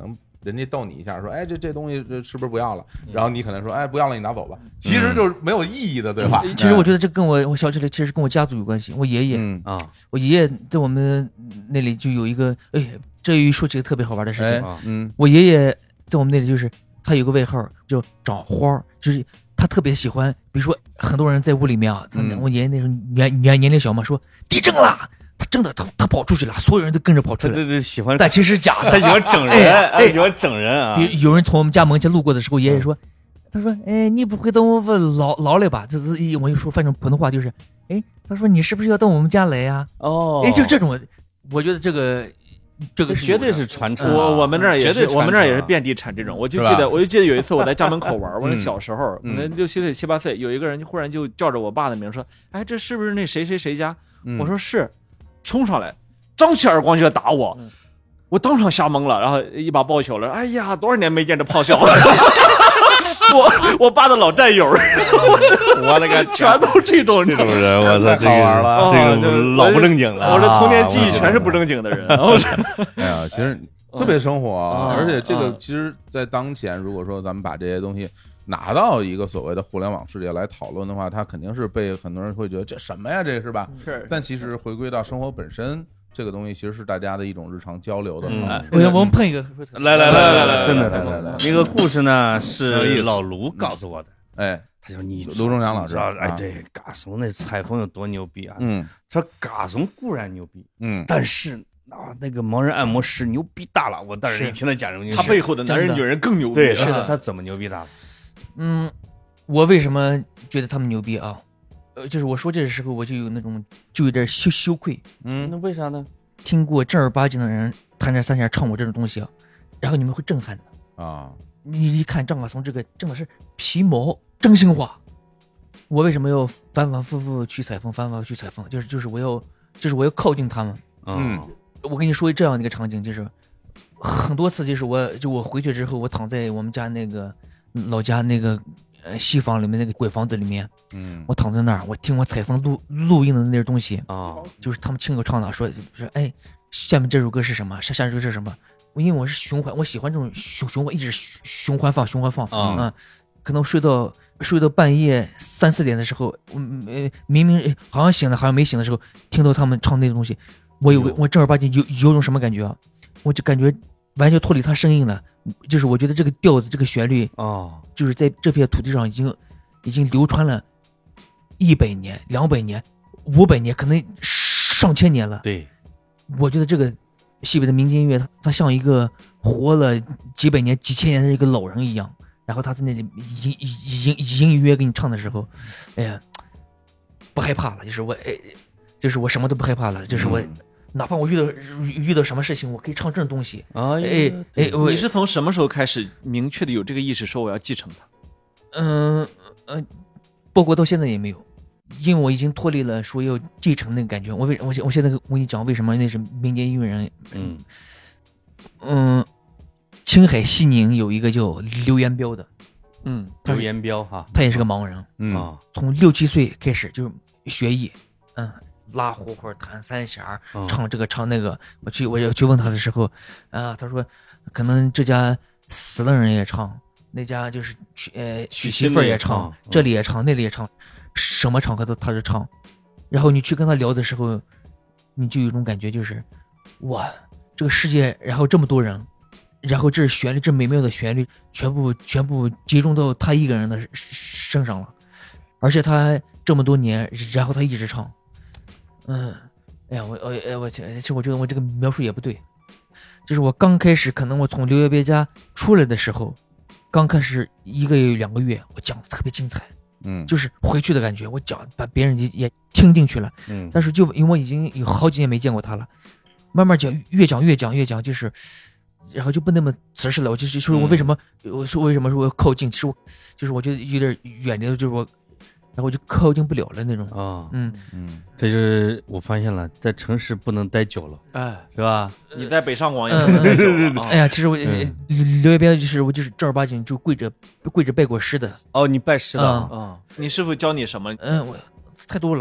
人家逗你一下，说，哎，这这东西这是不是不要了？然后你可能说，哎，不要了，你拿走吧。其实就是没有意义的对话。 其实我觉得这跟我我小时候其实跟我家族有关系。我爷爷啊， 我爷爷在我们那里就有一个，哎，这一说起个特别好玩的事情。 嗯， 我爷爷在我们那里就是他有个外号叫长花，就是他特别喜欢，比如说很多人在屋里面啊， 嗯、 我爷爷那时候年年年龄小嘛，说地震了。他真的，他他跑出去了，所有人都跟着跑出来。 对对，喜欢， 但其实假的， 他喜欢整人，哎，喜欢整人啊。 有有人从我们家门前路过的时候，爷爷说，他说，哎，你不会等我们老老了吧？这是我就说，反正普通话就是，哎，他说你是不是要到我们家来呀？ 哦， 哎，就这种，我觉得这个这个绝对是传承。 我我们那儿也是，我们那儿也是变。 遍地产这种。我就记得，我就记得有一次我在家门口玩，我那小时候， 嗯、 那六七岁、七八岁，有一个人就忽然就叫着我爸的名说，哎，这是不是那谁谁谁家？ 嗯、 我说是，冲上来。张起耳光就要打我，嗯、我当场吓懵了，然后一把抱起我了。哎呀，多少年没见这胖小子，我我爸的老战友， 我的个， 全都这种这种人，我操， 太好玩了， 这个老不正经了。 我这童年记忆全是不正经的人。 哎呀，其实特别生活，而且这个其实，在当前，如果说咱们把这些东西拿到一个所谓的互联网世界来讨论的话，它肯定是被很多人会觉得这什么呀，这是吧？ 是。 但其实回归到生活本身。这个东西其实是大家的一种日常交流的方式。 我我们碰一个， 来来来来来， 真的来来来， 那个故事呢是老卢告诉我的。 哎， 他说你卢中良老师， 哎，对，嘎怂那采风有多牛逼啊！ 嗯， 他说嘎怂固然牛逼， 嗯， 但是啊，那个盲人按摩师牛逼大了。我当时一听他讲这个， 他背后的男人女人更牛逼。 对，是的，他怎么牛逼大了？ 嗯，我为什么觉得他们牛逼啊？呃，就是我说这个时候，我就有那种就有点羞羞愧。 嗯，那为啥呢？ 听过正儿八经的人弹着三弦唱我这种东西啊，然后你们会震撼的啊！ 你一看张嘎松这个真的是皮毛真心话。我为什么要反反复复去采风，反反复复去采风？就是就是我要就是我要靠近他们。 嗯， 我跟你说这样的一个场景，就是很多次，就是我就我回去之后，我躺在我们家那个老家那个。呃，西房里面那个鬼房子里面， 嗯， 我躺在那儿，我听我采风录录音的那些东西啊、哦， 就是他们亲口唱的，说说，哎，下面这首歌是什么？下下首歌是什么？因为我是循环，我喜欢这种循循环，一直循环放，循环放啊、嗯。可能睡到睡到半夜三四点的时候，我呃明明好像醒了，好像没醒的时候，听到他们唱那个东西，我有个我正儿八经有有种什么感觉啊？我就感觉完全脱离他声音了。就是我觉得这个调子，这个旋律啊、哦， 就是在这片土地上已经已经流传了一百年、两百年、五百年，可能上千年了。 对， 我觉得这个西北的民间音乐，它它像一个活了几百年、几千年的一个老人一样。然后他在那里隐隐隐隐约约给你唱的时候，哎呀，不害怕了，就是我，哎，就是我什么都不害怕了，就是我。嗯，哪怕我遇到遇到什么事情，我可以唱这种东西。 啊， 哎哎， 你是从什么时候开始明确的有这个意识，说我要继承它？ 嗯嗯、呃，包括到现在也没有，因为我已经脱离了说要继承那个感觉。我为我我现在我跟你讲为什么那是民间音乐人。 嗯嗯，青海西宁有一个叫刘延彪的， 嗯，刘延彪哈， 他也是个盲人， 嗯， 啊，从六七岁开始就是学艺，嗯。拉胡或者弹三弦哦、 唱这个唱那个，我去我要去问他的时候，啊，他说可能这家死了人也唱，那家就是娶呃娶媳妇也唱， 哦、 这里也唱，那里也唱，什么场合都他是唱。然后你去跟他聊的时候，你就有一种感觉，就是哇，这个世界，然后这么多人，然后这旋律，这美妙的旋律，全部全部集中到他一个人的身上了，而且他这么多年，然后他一直唱。嗯，哎呀，我我哎我其实我觉得我这个描述也不对，就是我刚开始可能我从刘月别家出来的时候，刚开始一个月两个月，我讲的特别精彩， 嗯， 就是回去的感觉，我讲把别人也听进去了， 嗯， 但是就因为我已经有好几年没见过他了，慢慢讲越讲越讲越讲，就是，然后就不那么瓷实了。我就是说我为什么、嗯、我说为什么说我要靠近，其实我就是我觉得有点远离了，就是我。然后我就靠近不了了那种啊、哦， 嗯嗯，这就是我发现了，在城市不能待久了， 哎， 是吧？ 你在北上广也嗯待久了。 哎呀，其实我刘月边就是我就是正儿八经就跪着跪着拜过师的。 哦，你拜师的啊、嗯？你师傅教你什么？ 嗯，我太多了。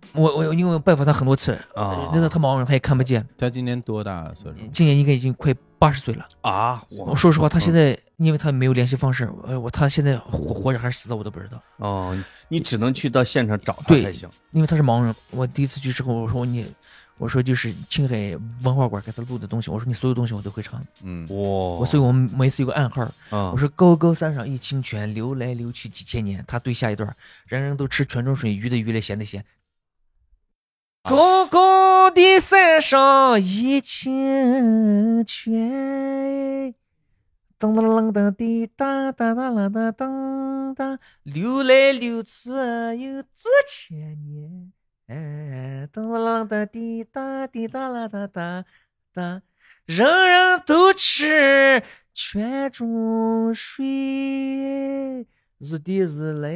我我因为我拜访他很多次啊， 那个他盲人他也看不见。 他今年多大岁数？ 今年应该已经快八十岁了啊！ 我说实话，他现在、嗯、因为他没有联系方式，呃，我他现在活活着还是死的我都不知道。 哦，你只能去到现场找他才行。 因为他是盲人，我第一次去之后，我说你，我说就是青海文化馆给他录的东西，我说你所有东西我都会唱。 嗯，哇！ 我所以我们每次有个暗号， 嗯、 我说高高山上一清泉，流来流去几千年。他对下一段，人人都吃泉中水，鱼的鱼来咸的咸。高高的山上一清泉，当当啷当滴答答答啷当当当，流来流去有几千年。哎，当当啷当滴答滴答啦哒哒哒，人人都吃泉中水，日的日来。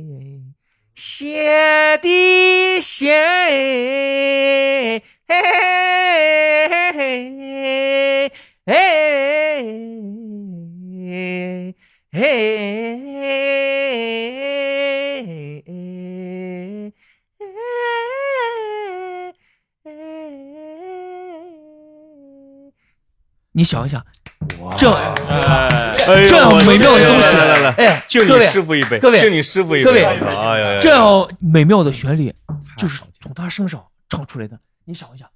咸的咸，嘿嘿嘿嘿嘿你想一想，这这样美妙的东西， 来来来， 哎， 敬你师傅一杯， 各位， 敬你师傅一杯， 各位， 哎呀， 这样美妙的旋律就是从他身上唱出来的。你想一想，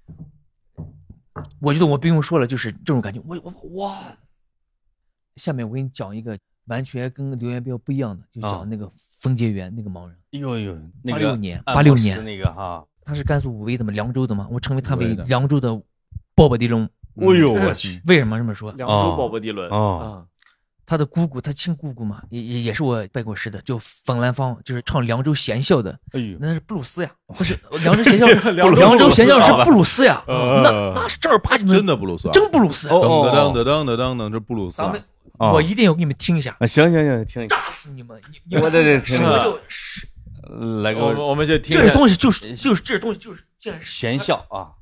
我觉得我不用说了，就是这种感觉。我我哇！下面我给你讲一个完全跟刘元彪不一样的，就讲那个冯杰元那个盲人。 呦呦， 八六年，八六年那个哈， 他是甘肃武威的嘛，凉州的嘛，我称为他为凉州的鲍勃迪伦。 哎呦我去！ 为什么这么说？ 凉州鲍勃迪伦啊， 他的姑姑，他亲姑姑嘛，也也也是我拜过师的，就冯兰芳，就是唱凉州贤孝的。 哎呦， 那是布鲁斯呀，不是凉州贤孝，凉州贤孝是布鲁斯呀，那那是正儿八经的， 真的布鲁斯， 真布鲁斯。 噔噔噔噔噔噔噔，这布鲁斯。 咱们我一定要给你们听一下。 行行行，听一下， 炸死你们！你我这这听一下。 来个， 我们就听。 这东西就是就是这东西就是贤孝啊。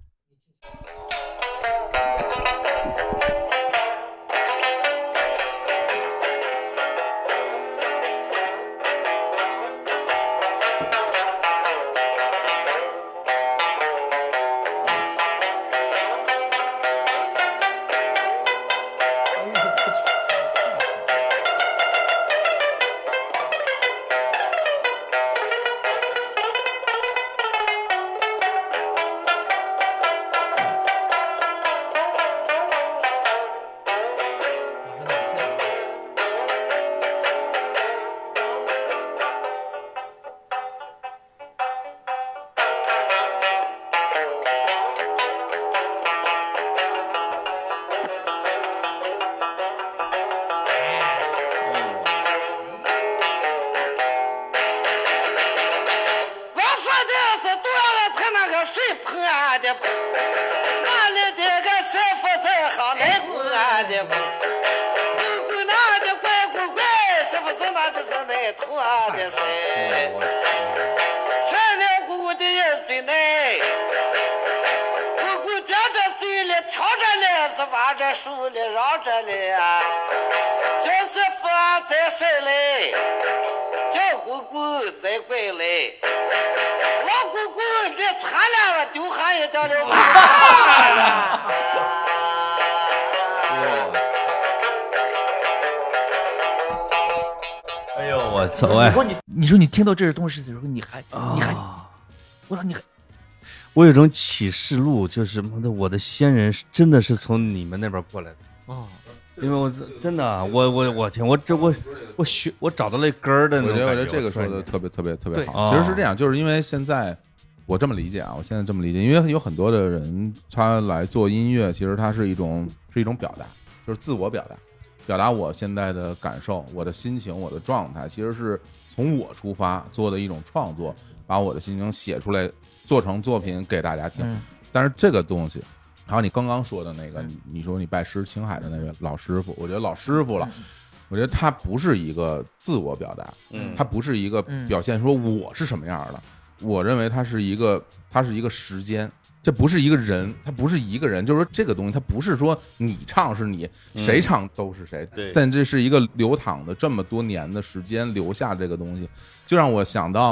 哎呦我操！哎， 你说你，你说你听到这些东西的时候，你还，你还，我操，你还， 我有种启示录，就是妈的，我的先人是真的是从你们那边过来的哦， 因为我真的，我我我天，我这我我学我找到了根儿的那种感觉。 我觉得我觉得这个说的特别特别特别好。 哦、 其实是这样，就是因为现在我这么理解啊，我现在这么理解，因为有很多的人他来做音乐，其实他是一种是一种表达，就是自我表达。表达我现在的感受，我的心情，我的状态，其实是从我出发做的一种创作，把我的心情写出来，做成作品给大家听。 嗯、 但是这个东西，还有你刚刚说的那个，你你说你拜师青海的那位老师傅，我觉得老师傅了， 嗯、 我觉得他不是一个自我表达， 嗯， 他不是一个表现说我是什么样的，嗯、我认为他是一个，他是一个时间。这不是一个人，他不是一个人，就是说这个东西，它不是说你唱是你，谁唱都是谁。 对， 但这是一个流淌的这么多年的时间留下这个东西，就让我想到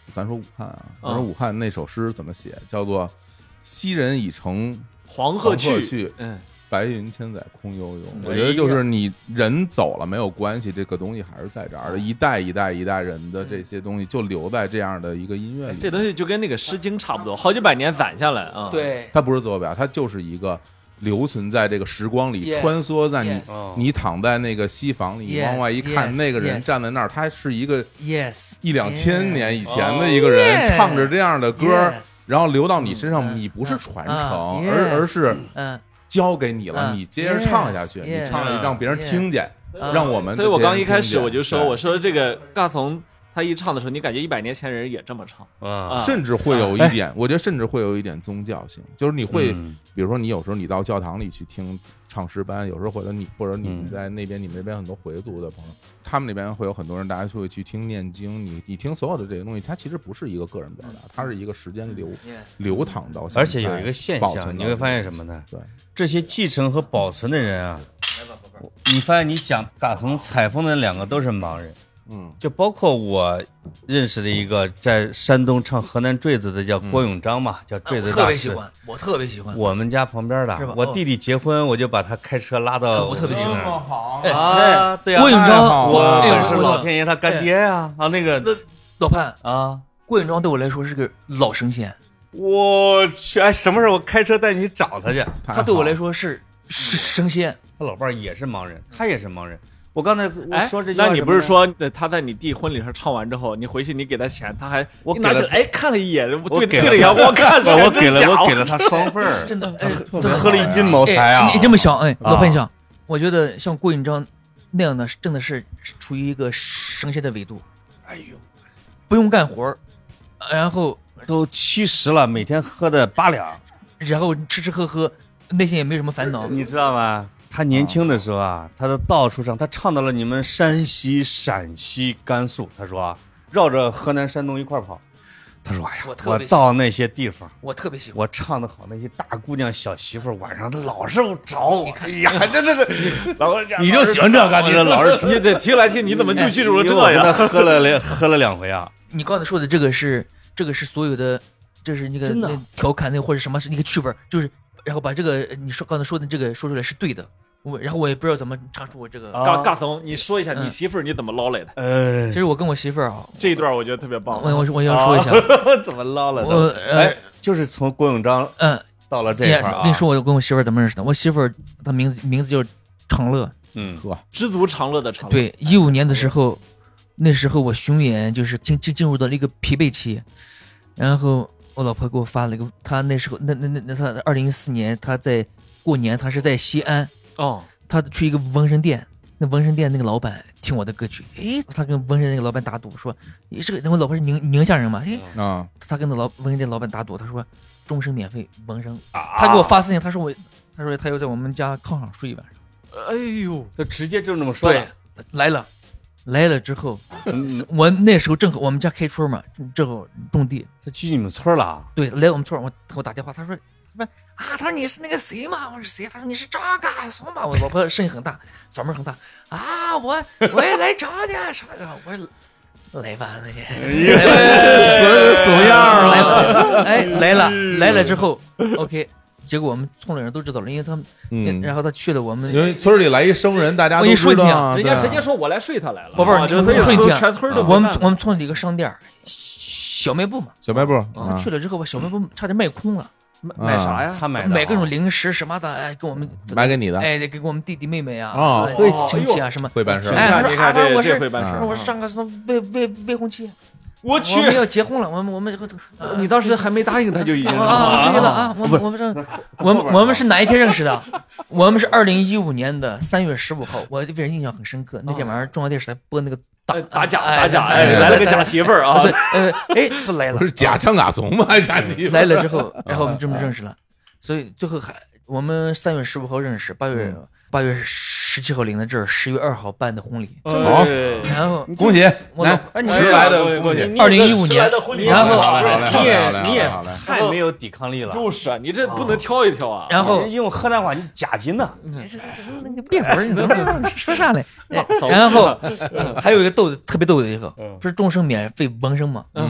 咱说武汉啊，咱说武汉那首诗怎么写？叫做“昔人已乘黄鹤去， 去，嗯。 白云千载空悠悠”，我觉得就是你人走了没有关系，这个东西还是在这儿的，一代一代一代人的这些东西就留在这样的一个音乐里。 这东西就跟那个《诗经》差不多，好几百年攒下来啊。 对， 它不是坐标，它就是一个留存在这个时光里， yes, 穿梭在你 yes, 你躺在那个西房里， yes, 往外一看， yes, 那个人 yes, 站在那儿，他是一个 yes 一两千年以前的一个人， yes, 唱着这样的歌， yes, 然后流到你身上， 嗯、 你不是传承， 嗯、 而、 yes, 而是嗯。 交给你了， 嗯、 你接着唱下去， yes, 你唱 yes, 让别人听见， yes, 让我们。 所以我刚一开始我就说， 对我说这个尬怂他一唱的时候，你感觉一百年前人也这么唱啊， 甚至会有一点，我觉得甚至会有一点宗教性，就是你会， 嗯、 比如说你有时候你到教堂里去听唱诗班，有时候或者你或者你们在那边，你们那边很多回族的朋友，他们那边会有很多人，大家就会去听念经，你你听所有的这些东西，它其实不是一个个人表达，它是一个时间流流淌到现在， 而且有一个现象，你会发现什么呢？ 对， 这些继承和保存的人啊，你发现你讲嘎从采风的两个都是盲人。 嗯， 就包括我认识的一个在山东唱河南坠子的叫郭永章嘛，嗯、叫坠子大师。 我特别喜欢，我特别喜欢。 我们家旁边的， 是吧？ 我弟弟结婚，我就把他开车拉到。 我特别喜欢。 好啊，对啊。 郭永章， 我本是老天爷他干爹呀！啊，那个老潘啊， 郭永章对我来说是个老神仙。 我去，哎，什么时候我开车带你去找他去？ 他对我来说是是神仙。 他老伴儿也是盲人，他也是盲人。我刚才我说这句话，那你不是说他在你弟婚礼上唱完之后，你回去你给他钱，他还我拿着哎看了一眼， 我对对了阳光看， 我给了我给了他双份儿， 真的， 喝了一斤茅台啊！ 你这么想，哎，老潘想，我觉得像郭永章那样的，真的是处于一个神仙的维度。 哎呦， 不用干活，然后都七十了，每天喝的八两， 然后吃吃喝喝，内心也没什么烦恼， 你知道吗？他年轻的时候啊，他的到处上，他唱到了你们山西、陕西、甘肃。他说啊，绕着河南、山东一块跑。他说：“哎呀，我, 我到那些地方， 我特别喜欢， 我唱的好，那些大姑娘、小媳妇晚上老是找我。哎呀，这这这，老是你就喜欢这个， 你老是你得听来听，你怎么就记住了这呀？ 喝了两喝了两回啊！ 你刚才说的这个是这个是所有的，这是那个那调侃那或者什么是那个趣味，就是然后把这个你说刚才说的这个说出来是对的。”我然后我也不知道怎么唱出我这个尬尬怂，你说一下你媳妇儿你怎么捞来的？ 呃， 其实我跟我媳妇儿啊， 这一段我觉得特别棒。 我我我要说一下怎么捞来的？ 我哎，就是从郭永章嗯到了这一块儿。 跟你说我跟我媳妇儿怎么认识的？我媳妇儿她名字名字叫长乐， 嗯， 呵， 知足常乐的常乐。 对，一五年的时候，那时候我巡演就是进进进入到了一个疲惫期，然后我老婆给我发了一个，她那时候那那那那她二零一四年她在过年，她是在西安哦。 他去一个纹身店，那纹身店那个老板听我的歌曲，诶，他跟纹身那个老板打赌说，你这个我老婆是宁宁夏人嘛，诶， 啊， 他跟那老纹身店老板打赌，他说终身免费纹身，他给我发私信，他说我，他说他要在我们家炕上睡一晚上， 哎呦， 他直接就这么说了，来了，来了之后，我那时候正好我们家开春嘛，正好种地， 他去你们村了， 对，来我们村，我给我打电话，他说。他说啊，他说你是那个谁嘛？我说谁？他说你是张嘎怂嘛？我老婆声音很大，嗓门很大啊！我我也来找你，啥的？我说来吧，那怂怂样来了，哎，来了来了之后 ，OK， 结果我们村里人都知道了，因为他们，嗯，然后他去了我们， 因为村里来一生人，大家都知道， 人家直接说我来睡他来了， 宝贝儿， 所以全村都我们我们村里一个商店，小卖部嘛， 小卖部， 去了之后，把小卖部差点卖空了。 买啥呀？ 他买买各种零食什么的，哎，给我们买给你的， 哎，给我们弟弟妹妹啊， 啊， 会亲戚啊什么会办事。 哎，他说啊，我是会办事， 我上个什么未未未婚妻， 我去， 我们要结婚了，我们我们你当时还没答应他就已经啊，对了啊，我们我们是，我们我们是哪一天认识的？我们是二零一五年的三月十五号，我为人印象很深刻。那天晚上中央电视台播那个。 打打假打假，哎，来了个假媳妇儿啊！ 呃，哎，他来了， 不是假唱嘎怂吗？假媳妇来了之后，然后我们这么认识了，所以最后还我们三月十五号认识，八月八月十七号领的证，十月二号办的婚礼。 好， 然后恭喜， 来， 你迟来的恭喜， 二零一五年，然后你也你也太没有抵抗力了， 就是啊，你这不能挑一挑啊。 然后用河南话，你假金呢？ 那个别嘴，你怎么说啥嘞？然后还有一个逗的特别逗的一个，不是终身免费纹身吗？ 嗯，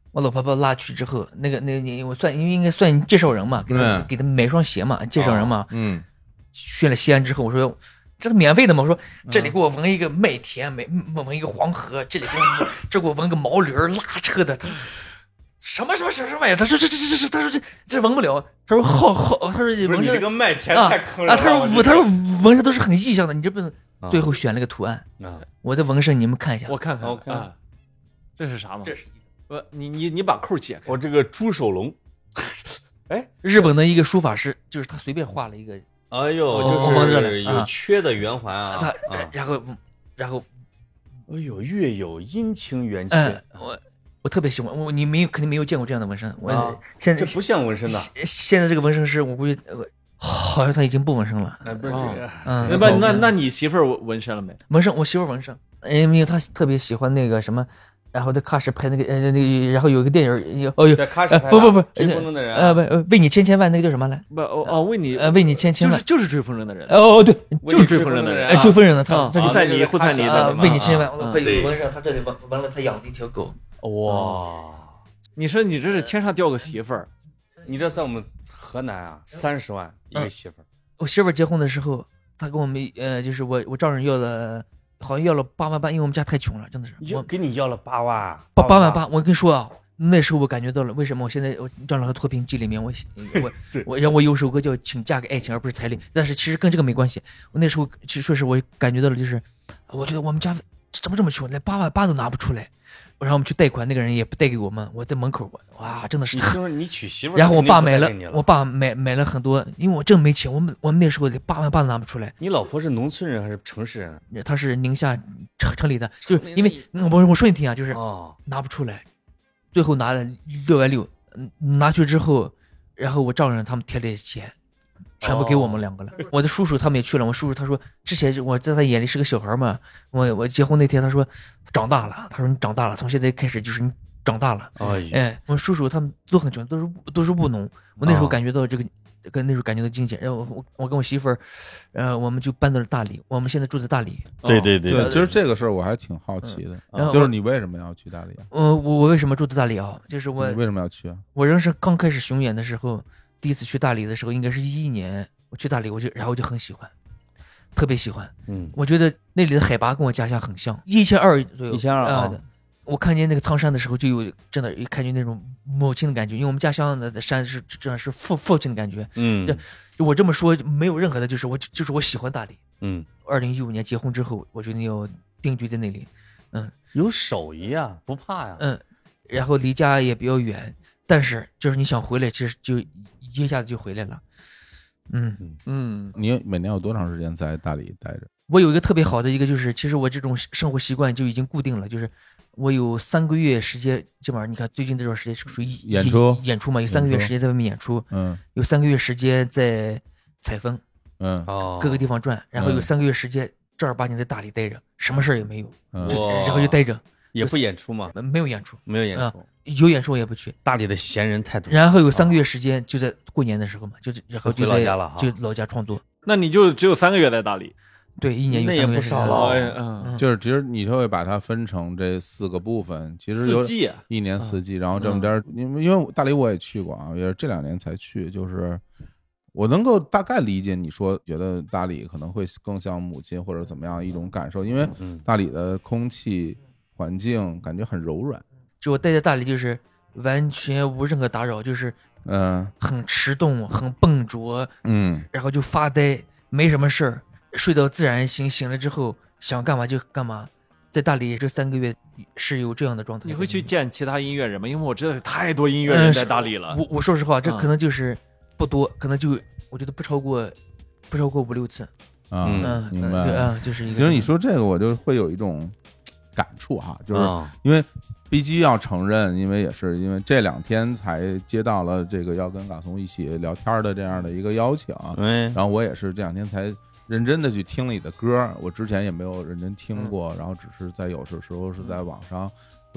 我老婆把我拉去之后，那个那个你我算因为应该算介绍人嘛，给他、嗯、给他买双鞋嘛，介绍人嘛， 嗯， 去了西安之后，我说这是免费的嘛，我说这里给我纹一个麦田，没纹一个黄河，这里给我这给我纹个毛驴拉车的，他什么什么什么什么玩意儿？他说这这这这，他说这这纹不了，他说好好，他说纹这个麦田太坑人了、 啊，他说他说纹上都是很意象的，你这不能。最后选了个图案， 啊、 我的纹身你们看一下， 我看看， 我看、 啊，这是啥吗？ 这是不，你你你把扣解开， 我这个猪手龙，哎， 日本的一个书法师，就是他随便画了一个， 哎呦，就是有缺的圆环啊， 他、啊、然后然后， 哎呦，月有阴晴圆缺， 嗯、我我特别喜欢，我你没有肯定没有见过这样的纹身，我、 啊、 现在这不像纹身的， 现在这个纹身师我估计。好像他已经不纹身了， 哎，不是这个， 嗯， 那不那那你媳妇儿纹身了没？ 纹身，我媳妇儿纹身，因为她特别喜欢那个什么，然后在喀什拍那个呃那个，然后有一个电影，哦有， 在喀什拍不不不， 追风筝的人， 呃不为你千千万那个叫什么来？ 不哦哦为你呃为你千千万， 就是就是追风筝的人， 哦哦对， 就是追风筝的人， 追风筝的他， 胡赛尼胡赛尼的， 为你千千万，被纹上他这里纹纹了他养的一条狗， 哇， 你说你这是天上掉个媳妇儿， 你这在我们河南啊三十万一个媳妇儿。 我媳妇儿结婚的时候，她跟我们呃，就是我我丈人要了，好像要了八万八，因为我们家太穷了，真的是。 我给你要了八万， 八八万八。我跟你说啊，那时候我感觉到了，为什么我现在我丈人和脱贫记里面，我我我让我有首歌叫《请嫁给爱情而不是彩礼》，但是其实跟这个没关系。我那时候其实说是我感觉到了，就是我觉得我们家怎么这么穷，连八万八都拿不出来。然后我们去贷款，那个人也不贷给我们，我在门口，哇，真的是。 你说你娶媳妇， 然后我爸买了， 了我爸买买了很多，因为我真没钱，我们我们那时候连八万八都拿不出来。 你老婆是农村人还是城市人？ 他是宁夏城城里的，就是因为我我说你听啊，就是拿不出来，最后拿了六万六，拿去之后，然后我丈人他们贴了钱。全部给我们两个了，哦、我的叔叔他们也去了。我叔叔他说，之前我在他眼里是个小孩嘛。我我结婚那天他说长大了，他说你长大了，从现在开始就是你长大了。 哎， 哎，我叔叔他们都很穷，都是都是务农。我那时候感觉到这个，跟、哦、那时候感觉到金钱。然后我我跟我媳妇儿，呃，我们就搬到了大理。我们现在住在大理。 对对对， 对，其实这个事儿我还挺好奇的， 嗯、 就是你为什么要去大理啊？ 呃，我我为什么住在大理啊？就是我你为什么要去啊？ 我人生刚开始巡演的时候。第一次去大理的时候，应该是一一年，我去大理，我就然后我就很喜欢，特别喜欢。 嗯， 我觉得那里的海拔跟我家乡很像，一千二左右。 一千二啊！ 我看见那个苍山的时候，就有真的看见那种母亲的感觉，因为我们家乡的山是真的是父父亲的感觉。 嗯， 就就我这么说没有任何的，就是我就是我喜欢大理。 嗯， 二零一五年结婚之后，我决定要定居在那里。嗯， 有手艺啊，不怕呀。 嗯，然后离家也比较远，但是就是你想回来，其实就。一下子就回来了，嗯嗯，你每年有多长时间在大理待着？ 我有一个特别好的一个，就是其实我这种生活习惯就已经固定了，就是我有三个月时间，基本上你看最近这段时间是属于演出演出嘛，有三个月时间在外面演出， 嗯， 有三个月时间在采风， 嗯， 各个地方转，然后有三个月时间正儿八经在大理待着，什么事儿也没有， 嗯、 就然后就待着。 也不演出吗？ 没有演出， 没有演出， 嗯、有演出我也不去。 大理的闲人太多。 然后有三个月时间就在过年的时候嘛，就然后就在老家了， 就老家创作。 那你就只有三个月在大理？ 对，一年有三个月时间。 嗯， 就是其实你就会把它分成这四个部分，其实有一年四季，然后这么点，因为因为大理我也去过啊，也是这两年才去，就是我能够大概理解你说觉得大理可能会更像母亲或者怎么样一种感受，因为大理的空气。环境感觉很柔软， 就我待在大理就是完全无任何打扰，就是嗯， 很迟钝，很笨拙， 嗯， 然后就发呆，没什么事儿，睡到自然醒，醒了之后想干嘛就干嘛。在大理这三个月是有这样的状态。 你会去见其他音乐人吗？因为我知道有太多音乐人在大理了。 嗯、我我说实话，这可能就是不多，可能就我觉得不超过不超过五六次。 啊， 嗯， 明白。 就啊，就是一个。 其实你说这个，我就会有一种感触哈，就是因为必须要承认，因为也是因为这两天才接到了这个要跟嘎松一起聊天的这样的一个邀请， 嗯， 然后我也是这两天才认真的去听了你的歌，我之前也没有认真听过，然后只是在有的时候是在网上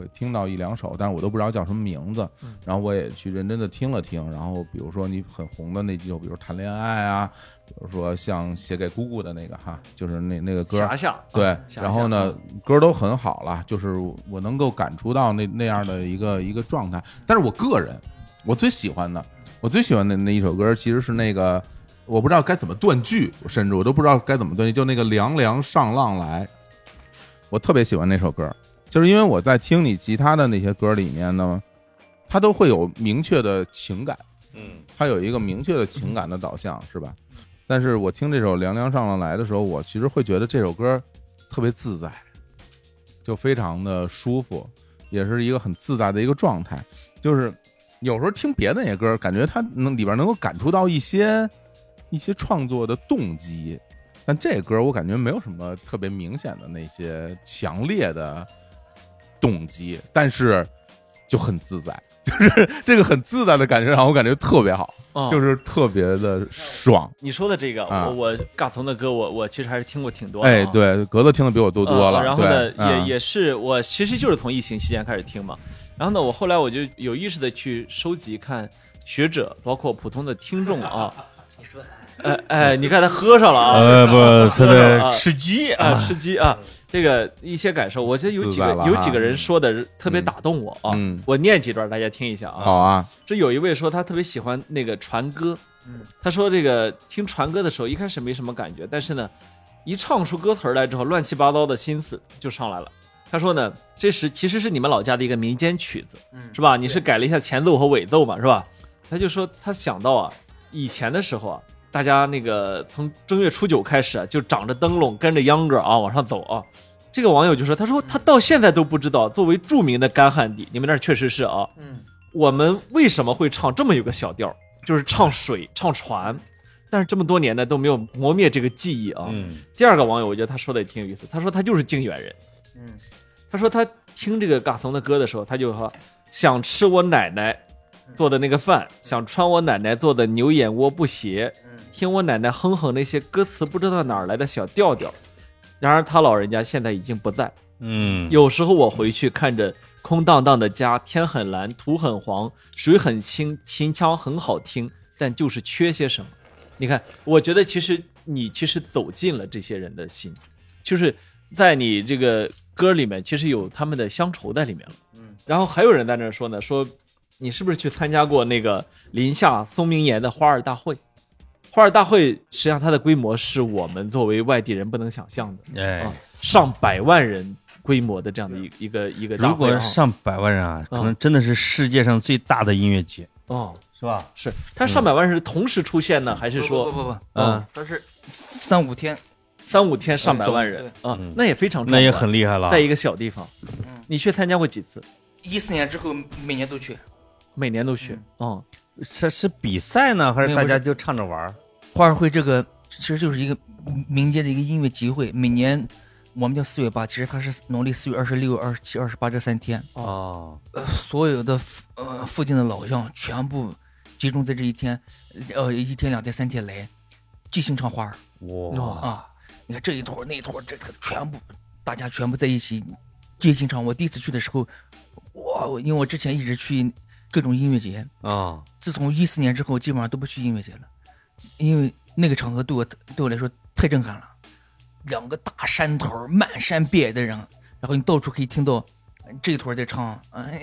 会听到一两首，但是我都不知道叫什么名字。然后我也去认真的听了听，然后比如说你很红的那几首，比如谈恋爱啊，比如说像写给姑姑的那个哈，就是那那个歌， 遐想对， 啊、 然后呢歌都很好了，就是我能够感触到那那样的一个一个状态。但是我个人我最喜欢的，我最喜欢的那一首歌其实是那个。我不知道该怎么断句，甚至我都不知道该怎么断句，就那个凉凉上浪来，我特别喜欢那首歌，就是因为我在听你其他的那些歌里面呢，它都会有明确的情感， 嗯， 它有一个明确的情感的导向，是吧？但是我听这首凉凉上浪来的时候，我其实会觉得这首歌特别自在，就非常的舒服，也是一个很自在的一个状态。就是有时候听别的那些歌，感觉它能里边能够感触到一些。一些创作的动机，但这歌我感觉没有什么特别明显的那些强烈的动机，但是就很自在，就是这个很自在的感觉让我感觉特别好， 哦、 就是特别的爽。 你说的这个， 啊、 我我尬从的歌，我我其实还是听过挺多的、啊。 哎，对，格子听的比我多多了。 呃、然后呢， 也、 啊、也是我其实就是从疫情期间开始听嘛。然后呢，我后来我就有意识的去收集看学者，包括普通的听众啊。哎哎，你看他喝上了啊！ 呃不，他在吃鸡啊，吃鸡啊，这个一些感受，我觉得有几个有几个人说的特别打动我啊。 嗯， 我念几段，大家听一下啊。 好啊。 这有一位说他特别喜欢那个传歌，嗯，他说这个听传歌的时候一开始没什么感觉，但是呢，一唱出歌词来之后，乱七八糟的心思就上来了。他说呢，这是其实是你们老家的一个民间曲子，嗯，是吧？你是改了一下前奏和尾奏嘛，是吧？他就说他想到啊，以前的时候啊。大家那个从正月初九开始啊，就长着灯笼跟着秧歌啊往上走啊。这个网友就说，他说他到现在都不知道，作为著名的干旱地，你们那儿确实是啊，嗯，我们为什么会唱这么有个小调，就是唱水唱船，但是这么多年呢都没有磨灭这个记忆啊。嗯。第二个网友，我觉得他说的也挺有意思，他说他就是泾源人，嗯，他说他听这个嘎怂的歌的时候，他就说想吃我奶奶做的那个饭，想穿我奶奶做的牛眼窝布鞋。听我奶奶哼哼那些歌词不知道哪儿来的小调调，然而他老人家现在已经不在。 嗯， 有时候我回去看着空荡荡的家，天很蓝，土很黄，水很清，秦腔很好听，但就是缺些什么。你看，我觉得其实你其实走进了这些人的心，就是在你这个歌里面，其实有他们的乡愁在里面了。嗯，然后还有人在那说呢，说你是不是去参加过那个临夏松明岩的花儿大会？花儿大会实际上它的规模是我们作为外地人不能想象的， 哎， 啊、上百万人规模的这样的一一个一个大会、啊。 如果上百万人啊，可能真的是世界上最大的音乐节哦， 是吧？ 是，它上百万人是同时出现呢，嗯、还是说不不不不， 嗯， 它是三五天， 三五天上百万人啊、嗯，那也非常重要， 那也很厉害了， 在一个小地方。嗯，你去参加过几次？ 一四年之后每年都去， 每年都去。 哦、嗯，是是比赛呢，还是大家就唱着玩？ 花儿会这个其实就是一个民间的一个音乐集会，每年我们叫四月八，其实它是农历四月二十六、二十七、二十八这三天哦。 呃，所有的呃附近的老乡全部集中在这一天，呃一天两天三天来即兴唱花儿。 哇啊！你看这一坨那一坨，这全部大家全部在一起即兴唱。我第一次去的时候，哇！因为我之前一直去各种音乐节啊， 自从一四年之后，基本上都不去音乐节了。因为那个场合对我对我来说太震撼了，两个大山头，漫山遍野的人，然后你到处可以听到这一坨在唱，哎，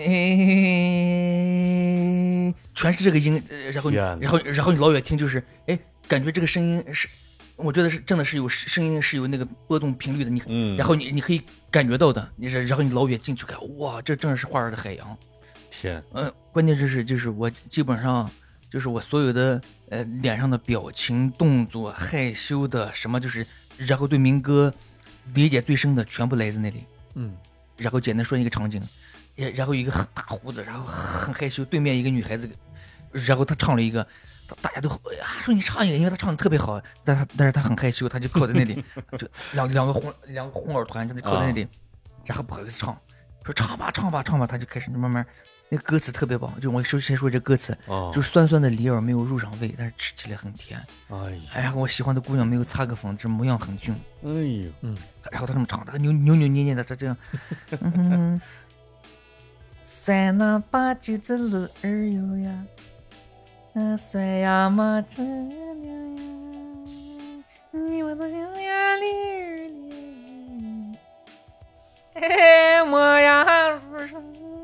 全是这个音，然后然后然后你老远听就是，哎，感觉这个声音是，我觉得是真的是有声音是有那个波动频率的，你，嗯，然后你你可以感觉到的，你然后你老远进去看，哇，这真的是花儿的海洋， 天， 嗯、呃，关键就是就是我基本上。就是我所有的呃脸上的表情动作害羞的什么，就是然后对民歌理解最深的全部来自那里。嗯，然后简单说一个场景，然后一个很大胡子，然后很害羞，对面一个女孩子，然后她唱了一个，大家都哎呀说你唱一个，因为她唱的特别好，但是她但是她很害羞，她就靠在那里，就两两个红两个红耳团，她就靠在那里，然后不好意思唱，说唱吧唱吧唱吧，她就开始慢慢。那个歌词特别棒，就我首先说这歌词，哦、就是酸酸的梨儿没有入上味，但是吃起来很甜。哎呀，然后我喜欢的姑娘没有擦个粉，这模样很俊。 哎呦， 嗯，然后他这么唱，他扭扭扭捏捏的，他这样，嗯， 酸那把酒子路儿游呀，那酸呀嘛这娘呀，你我的小呀里儿里，哎莫呀树上，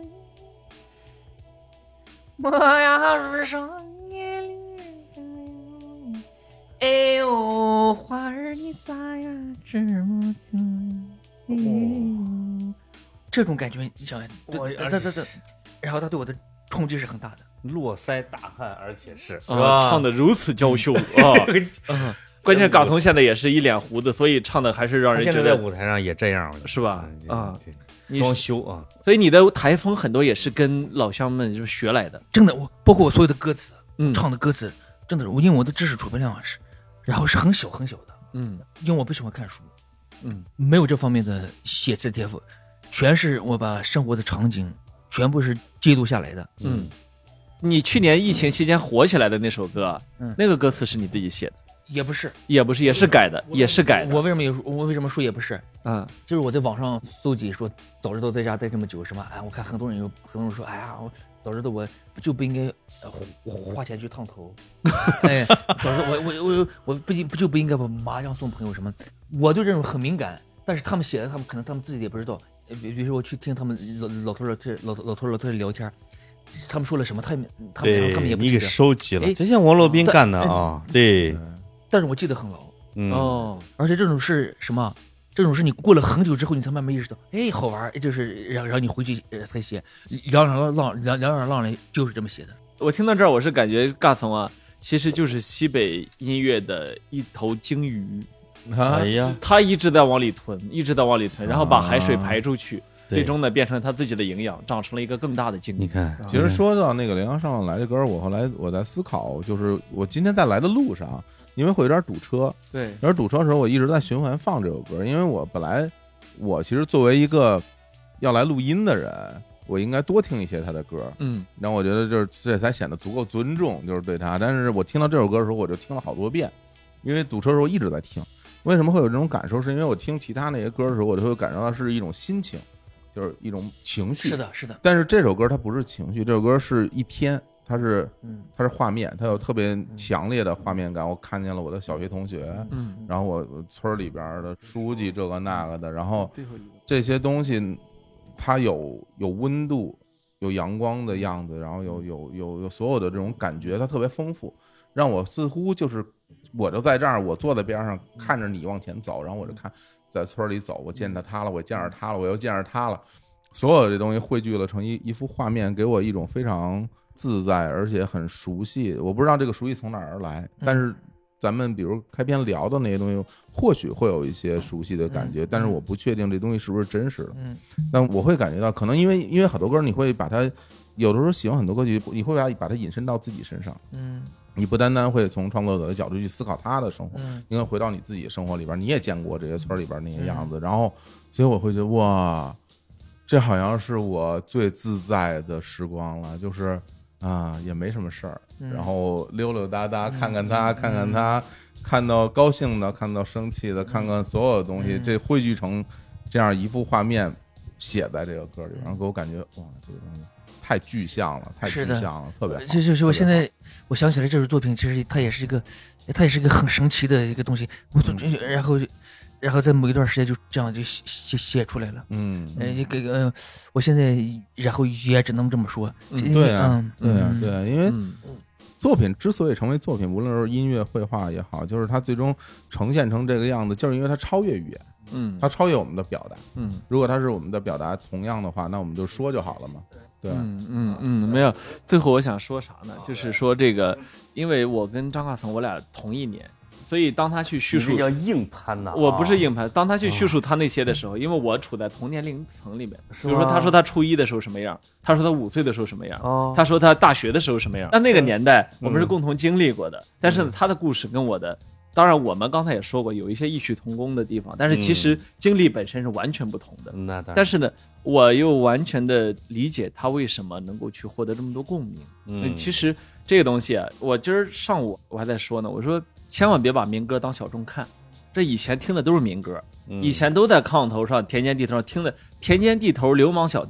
莫呀树上夜里儿，哎呦花儿你咋呀这么疼？哎呦。这种感觉，你想，对对对对，然后他对我的冲击是很大的， 络腮大汉，而且是啊，唱的如此娇羞啊！啊关键嘎从现在也是一脸胡子，所以唱的还是让人觉得现在在舞台上也这样， 是吧？啊， 装修啊， 所以你的台风很多也是跟老乡们就学来的， 真的，我包括我所有的歌词， 嗯， 唱的歌词，真的是我因为我的知识储备量是，然后是很小很小的， 嗯， 因为我不喜欢看书， 嗯， 没有这方面的写词天赋。全是我把生活的场景全部是记录下来的。 嗯，你去年疫情期间火起来的那首歌， 嗯， 那个歌词是你自己写的？ 也不是， 也不是，也是改的，也是改的。 我为什么有？我为什么说也不是？ 嗯， 就是我在网上搜集说，早知道在家待这么久，什么？哎，我看很多人有，很多人说，哎呀，我早知道我就不应该呃花钱去烫头。哎，早知道我我我我不不就不应该把麻将送朋友什么？我对这种很敏感，但是他们写的，他们可能他们自己也不知道。比比如说我去听他们老老头老太老老头老太太聊天，他们说了什么，他们他们他们也不记得， 你给收集了，就像王洛宾干的啊，对。 但是我记得很牢， 嗯哦， 而且这种是什么？这种是你过了很久之后，你才慢慢意识到，哎，好玩，就是让让你回去才写，两两浪两两两浪人就是这么写的。 我听到这儿，我是感觉嘎怂啊，其实就是西北音乐的一头鲸鱼。 哎呀， 他一直在往里吞，一直在往里吞，然后把海水排出去，啊、最终呢变成他自己的营养，长成了一个更大的鲸鱼。 你看， 其实说到那个梁上来的歌，我后来我在思考，就是我今天在来的路上，因为会有点堵车， 对， 有点堵车的时候，我一直在循环放这首歌，因为我本来我其实作为一个要来录音的人，我应该多听一些他的歌， 嗯， 然后我觉得就是这才显得足够尊重，就是对他。但是我听到这首歌的时候，我就听了好多遍，因为堵车的时候一直在听。为什么会有这种感受？是因为我听其他那些歌的时候，我就会感受到是一种心情，就是一种情绪。 是的，是的。 但是这首歌它不是情绪，这首歌是一天，它是，它是画面，它有特别强烈的画面感。我看见了我的小学同学，嗯，然后我村里边的书记这个那个的，然后这些东西，它有有温度，有阳光的样子，然后有有有有所有的这种感觉，它特别丰富，让我似乎就是。我就在这儿，我坐在边上看着你往前走，然后我就看在村里走，我见着他了，我见着他了，我又见着他了，所有这东西汇聚了成一一幅画面，给我一种非常自在而且很熟悉。我不知道这个熟悉从哪儿而来，但是咱们比如开篇聊的那些东西，或许会有一些熟悉的感觉，但是我不确定这东西是不是真实的。嗯，但我会感觉到，可能因为因为很多歌你会把它，有的时候喜欢很多歌曲，你会把把它引申到自己身上。嗯。你不单单会从创作者的角度去思考他的生活， 嗯、 应该回到你自己生活里边，你也见过这些村里边那些样子，嗯、然后，所以我会觉得哇，这好像是我最自在的时光了，就是啊，也没什么事儿， 嗯、 然后溜溜达达看看他，嗯、看看他，看到高兴的，看到生气的，嗯、看看所有的东西， 嗯、 这汇聚成这样一幅画面，写在这个歌里，然后给我感觉哇，这个东西。太具象了，太具象了，特别好。 就就是我现在我想起来这首作品，其实它也是一个，它也是一个很神奇的一个东西。我就、嗯、然后，然后在某一段时间就这样就写写写出来了。 嗯， 呃，这个呃，我现在然后也只能这么说。 嗯、对啊， 嗯、 对啊，对啊，因为作品之所以成为作品，无论是音乐、绘画也好，就是它最终呈现成这个样子，就是因为它超越语言。 嗯， 它超越我们的表达。 嗯， 如果它是我们的表达同样的话，那我们就说就好了嘛。对， 嗯嗯嗯，没有。最后我想说啥呢？就是说这个，因为我跟张大成我俩同一年，所以当他去叙述， 要硬攀呐、啊。 我不是硬攀，当他去叙述他那些的时候，哦、因为我处在同年龄层里面，比如说他说他初一的时候什么样，他说他五岁的时候什么样， 哦、 他说他大学的时候什么样。那那个年代我们是共同经历过的，嗯、但是呢，他的故事跟我的。当然，我们刚才也说过，有一些异曲同工的地方，但是其实经历本身是完全不同的。 嗯、那当然。 但是呢，我又完全的理解他为什么能够去获得这么多共鸣。 嗯， 其实这个东西啊，我今儿上午我还在说呢，我说千万别把民歌当小众看，这以前听的都是民歌， 嗯、 以前都在炕头上、田间地头上听的田间地头流氓小调，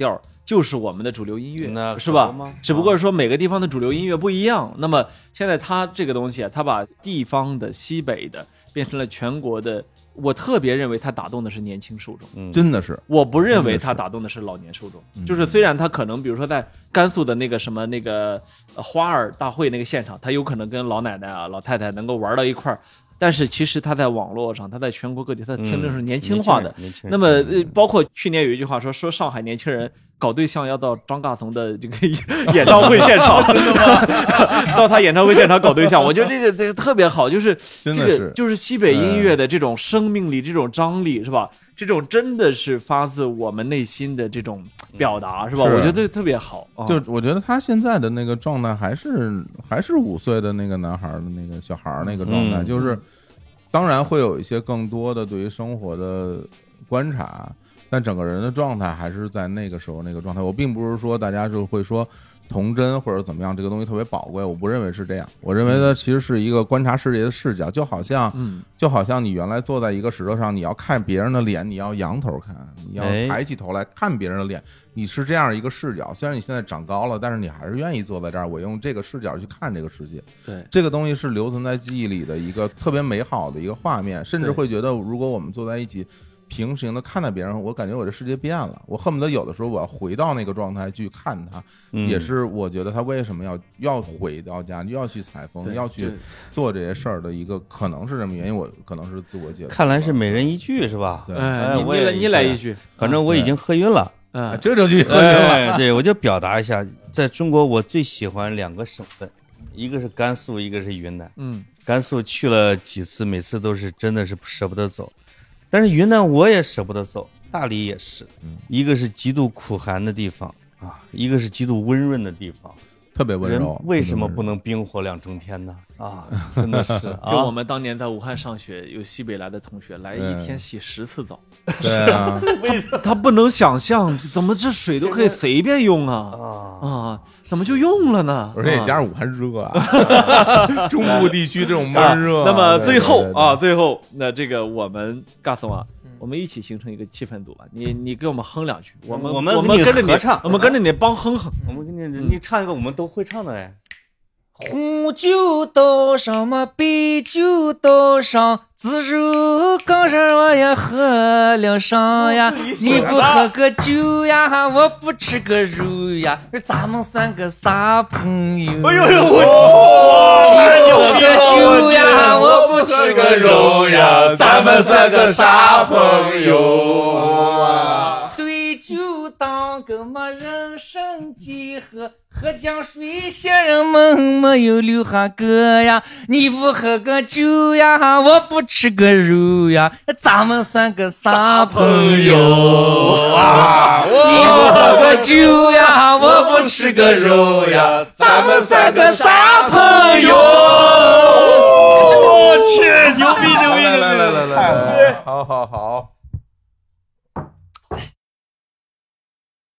就是我们的主流音乐， 那是吧？只不过说每个地方的主流音乐不一样。那么现在它这个东西啊，它把地方的西北的变成了全国的。我特别认为它打动的是年轻受众， 嗯、真的是。 我不认为它打动的是老年受众。就是虽然它可能，比如说在甘肃的那个什么那个花儿大会那个现场，它有可能跟老奶奶啊、老太太能够玩到一块儿。但是其实他在网络上，他在全国各地，他听的是年轻化的。 嗯、 那么，呃，包括去年有一句话说，说上海年轻人搞对象要到张嘎怂的这个演唱会现场，到他演唱会现场搞对象，我觉得这个这个特别好，就是这个就是西北音乐的这种生命力、这种张力，是吧？这种真的是发自我们内心的这种表达，是吧？我觉得这特别好。 就我觉得他现在的那个状态，还是还是五岁的那个男孩的那个小孩那个状态，就是当然会有一些更多的对于生活的观察，但整个人的状态还是在那个时候那个状态。我并不是说大家就会说童真或者怎么样，这个东西特别宝贵，我不认为是这样。我认为它其实是一个观察世界的视角，就好像， 嗯， 就好像你原来坐在一个石头上，你要看别人的脸，你要仰头看，你要抬起头来看别人的脸，你是这样一个视角。虽然你现在长高了，但是你还是愿意坐在这儿，我用这个视角去看这个世界。 对， 这个东西是留存在记忆里的一个特别美好的一个画面，甚至会觉得，如果我们坐在一起。平行的看待别人，我感觉我的世界变了，我恨不得有的时候我要回到那个状态去看他， 嗯、 也是我觉得他为什么要要回到家，要去采风，要去做这些事儿的一个可能是什么原因？我可能是自我解读。 看来是每人一句是吧？ 对， 哎，你你来你来一句， 反正我已经喝晕了， 嗯， 这就去喝晕了。 哎、对，我就表达一下，在中国我最喜欢两个省份，一个是甘肃，一个是云南。 嗯， 甘肃去了几次，每次都是真的是舍不得走。但是云南我也舍不得走，大理也是，一个是极度苦寒的地方啊，一个是极度温润的地方， 特别温柔。 人为什么不能冰火两重天呢？啊，真的是。啊、 就我们当年在武汉上学，有西北来的同学来一天洗十次澡， 对啊， 他他不能想象怎么这水都可以随便用啊啊，怎么就用了呢？ 而且也加上武汉热啊，中部地区这种闷热、啊。 那么最后对对对啊，最后那这个我们嘎松啊。我们一起形成一个气氛组吧，你你给我们哼两句，我们我们我们跟着你唱， 我们跟着你帮哼哼， 我们跟你你唱一个我们都会唱的哎。 红酒倒上嘛，白酒倒上，自肉杠上我也喝了上呀。你不喝个酒呀，我不吃个肉呀，咱们算个啥朋友？ 哎呦呦， 我喝个酒呀，我不吃个肉呀， 咱们算个啥朋友啊？ 对酒当个嘛人生几何？喝江水，仙人们没有留下个呀。你不喝个酒呀，我不吃个肉呀，咱们算个啥朋友啊？你不喝个酒呀，我不吃个肉呀，咱们算个啥朋友？ 我去，牛逼牛逼！ 来来来来来，好好好。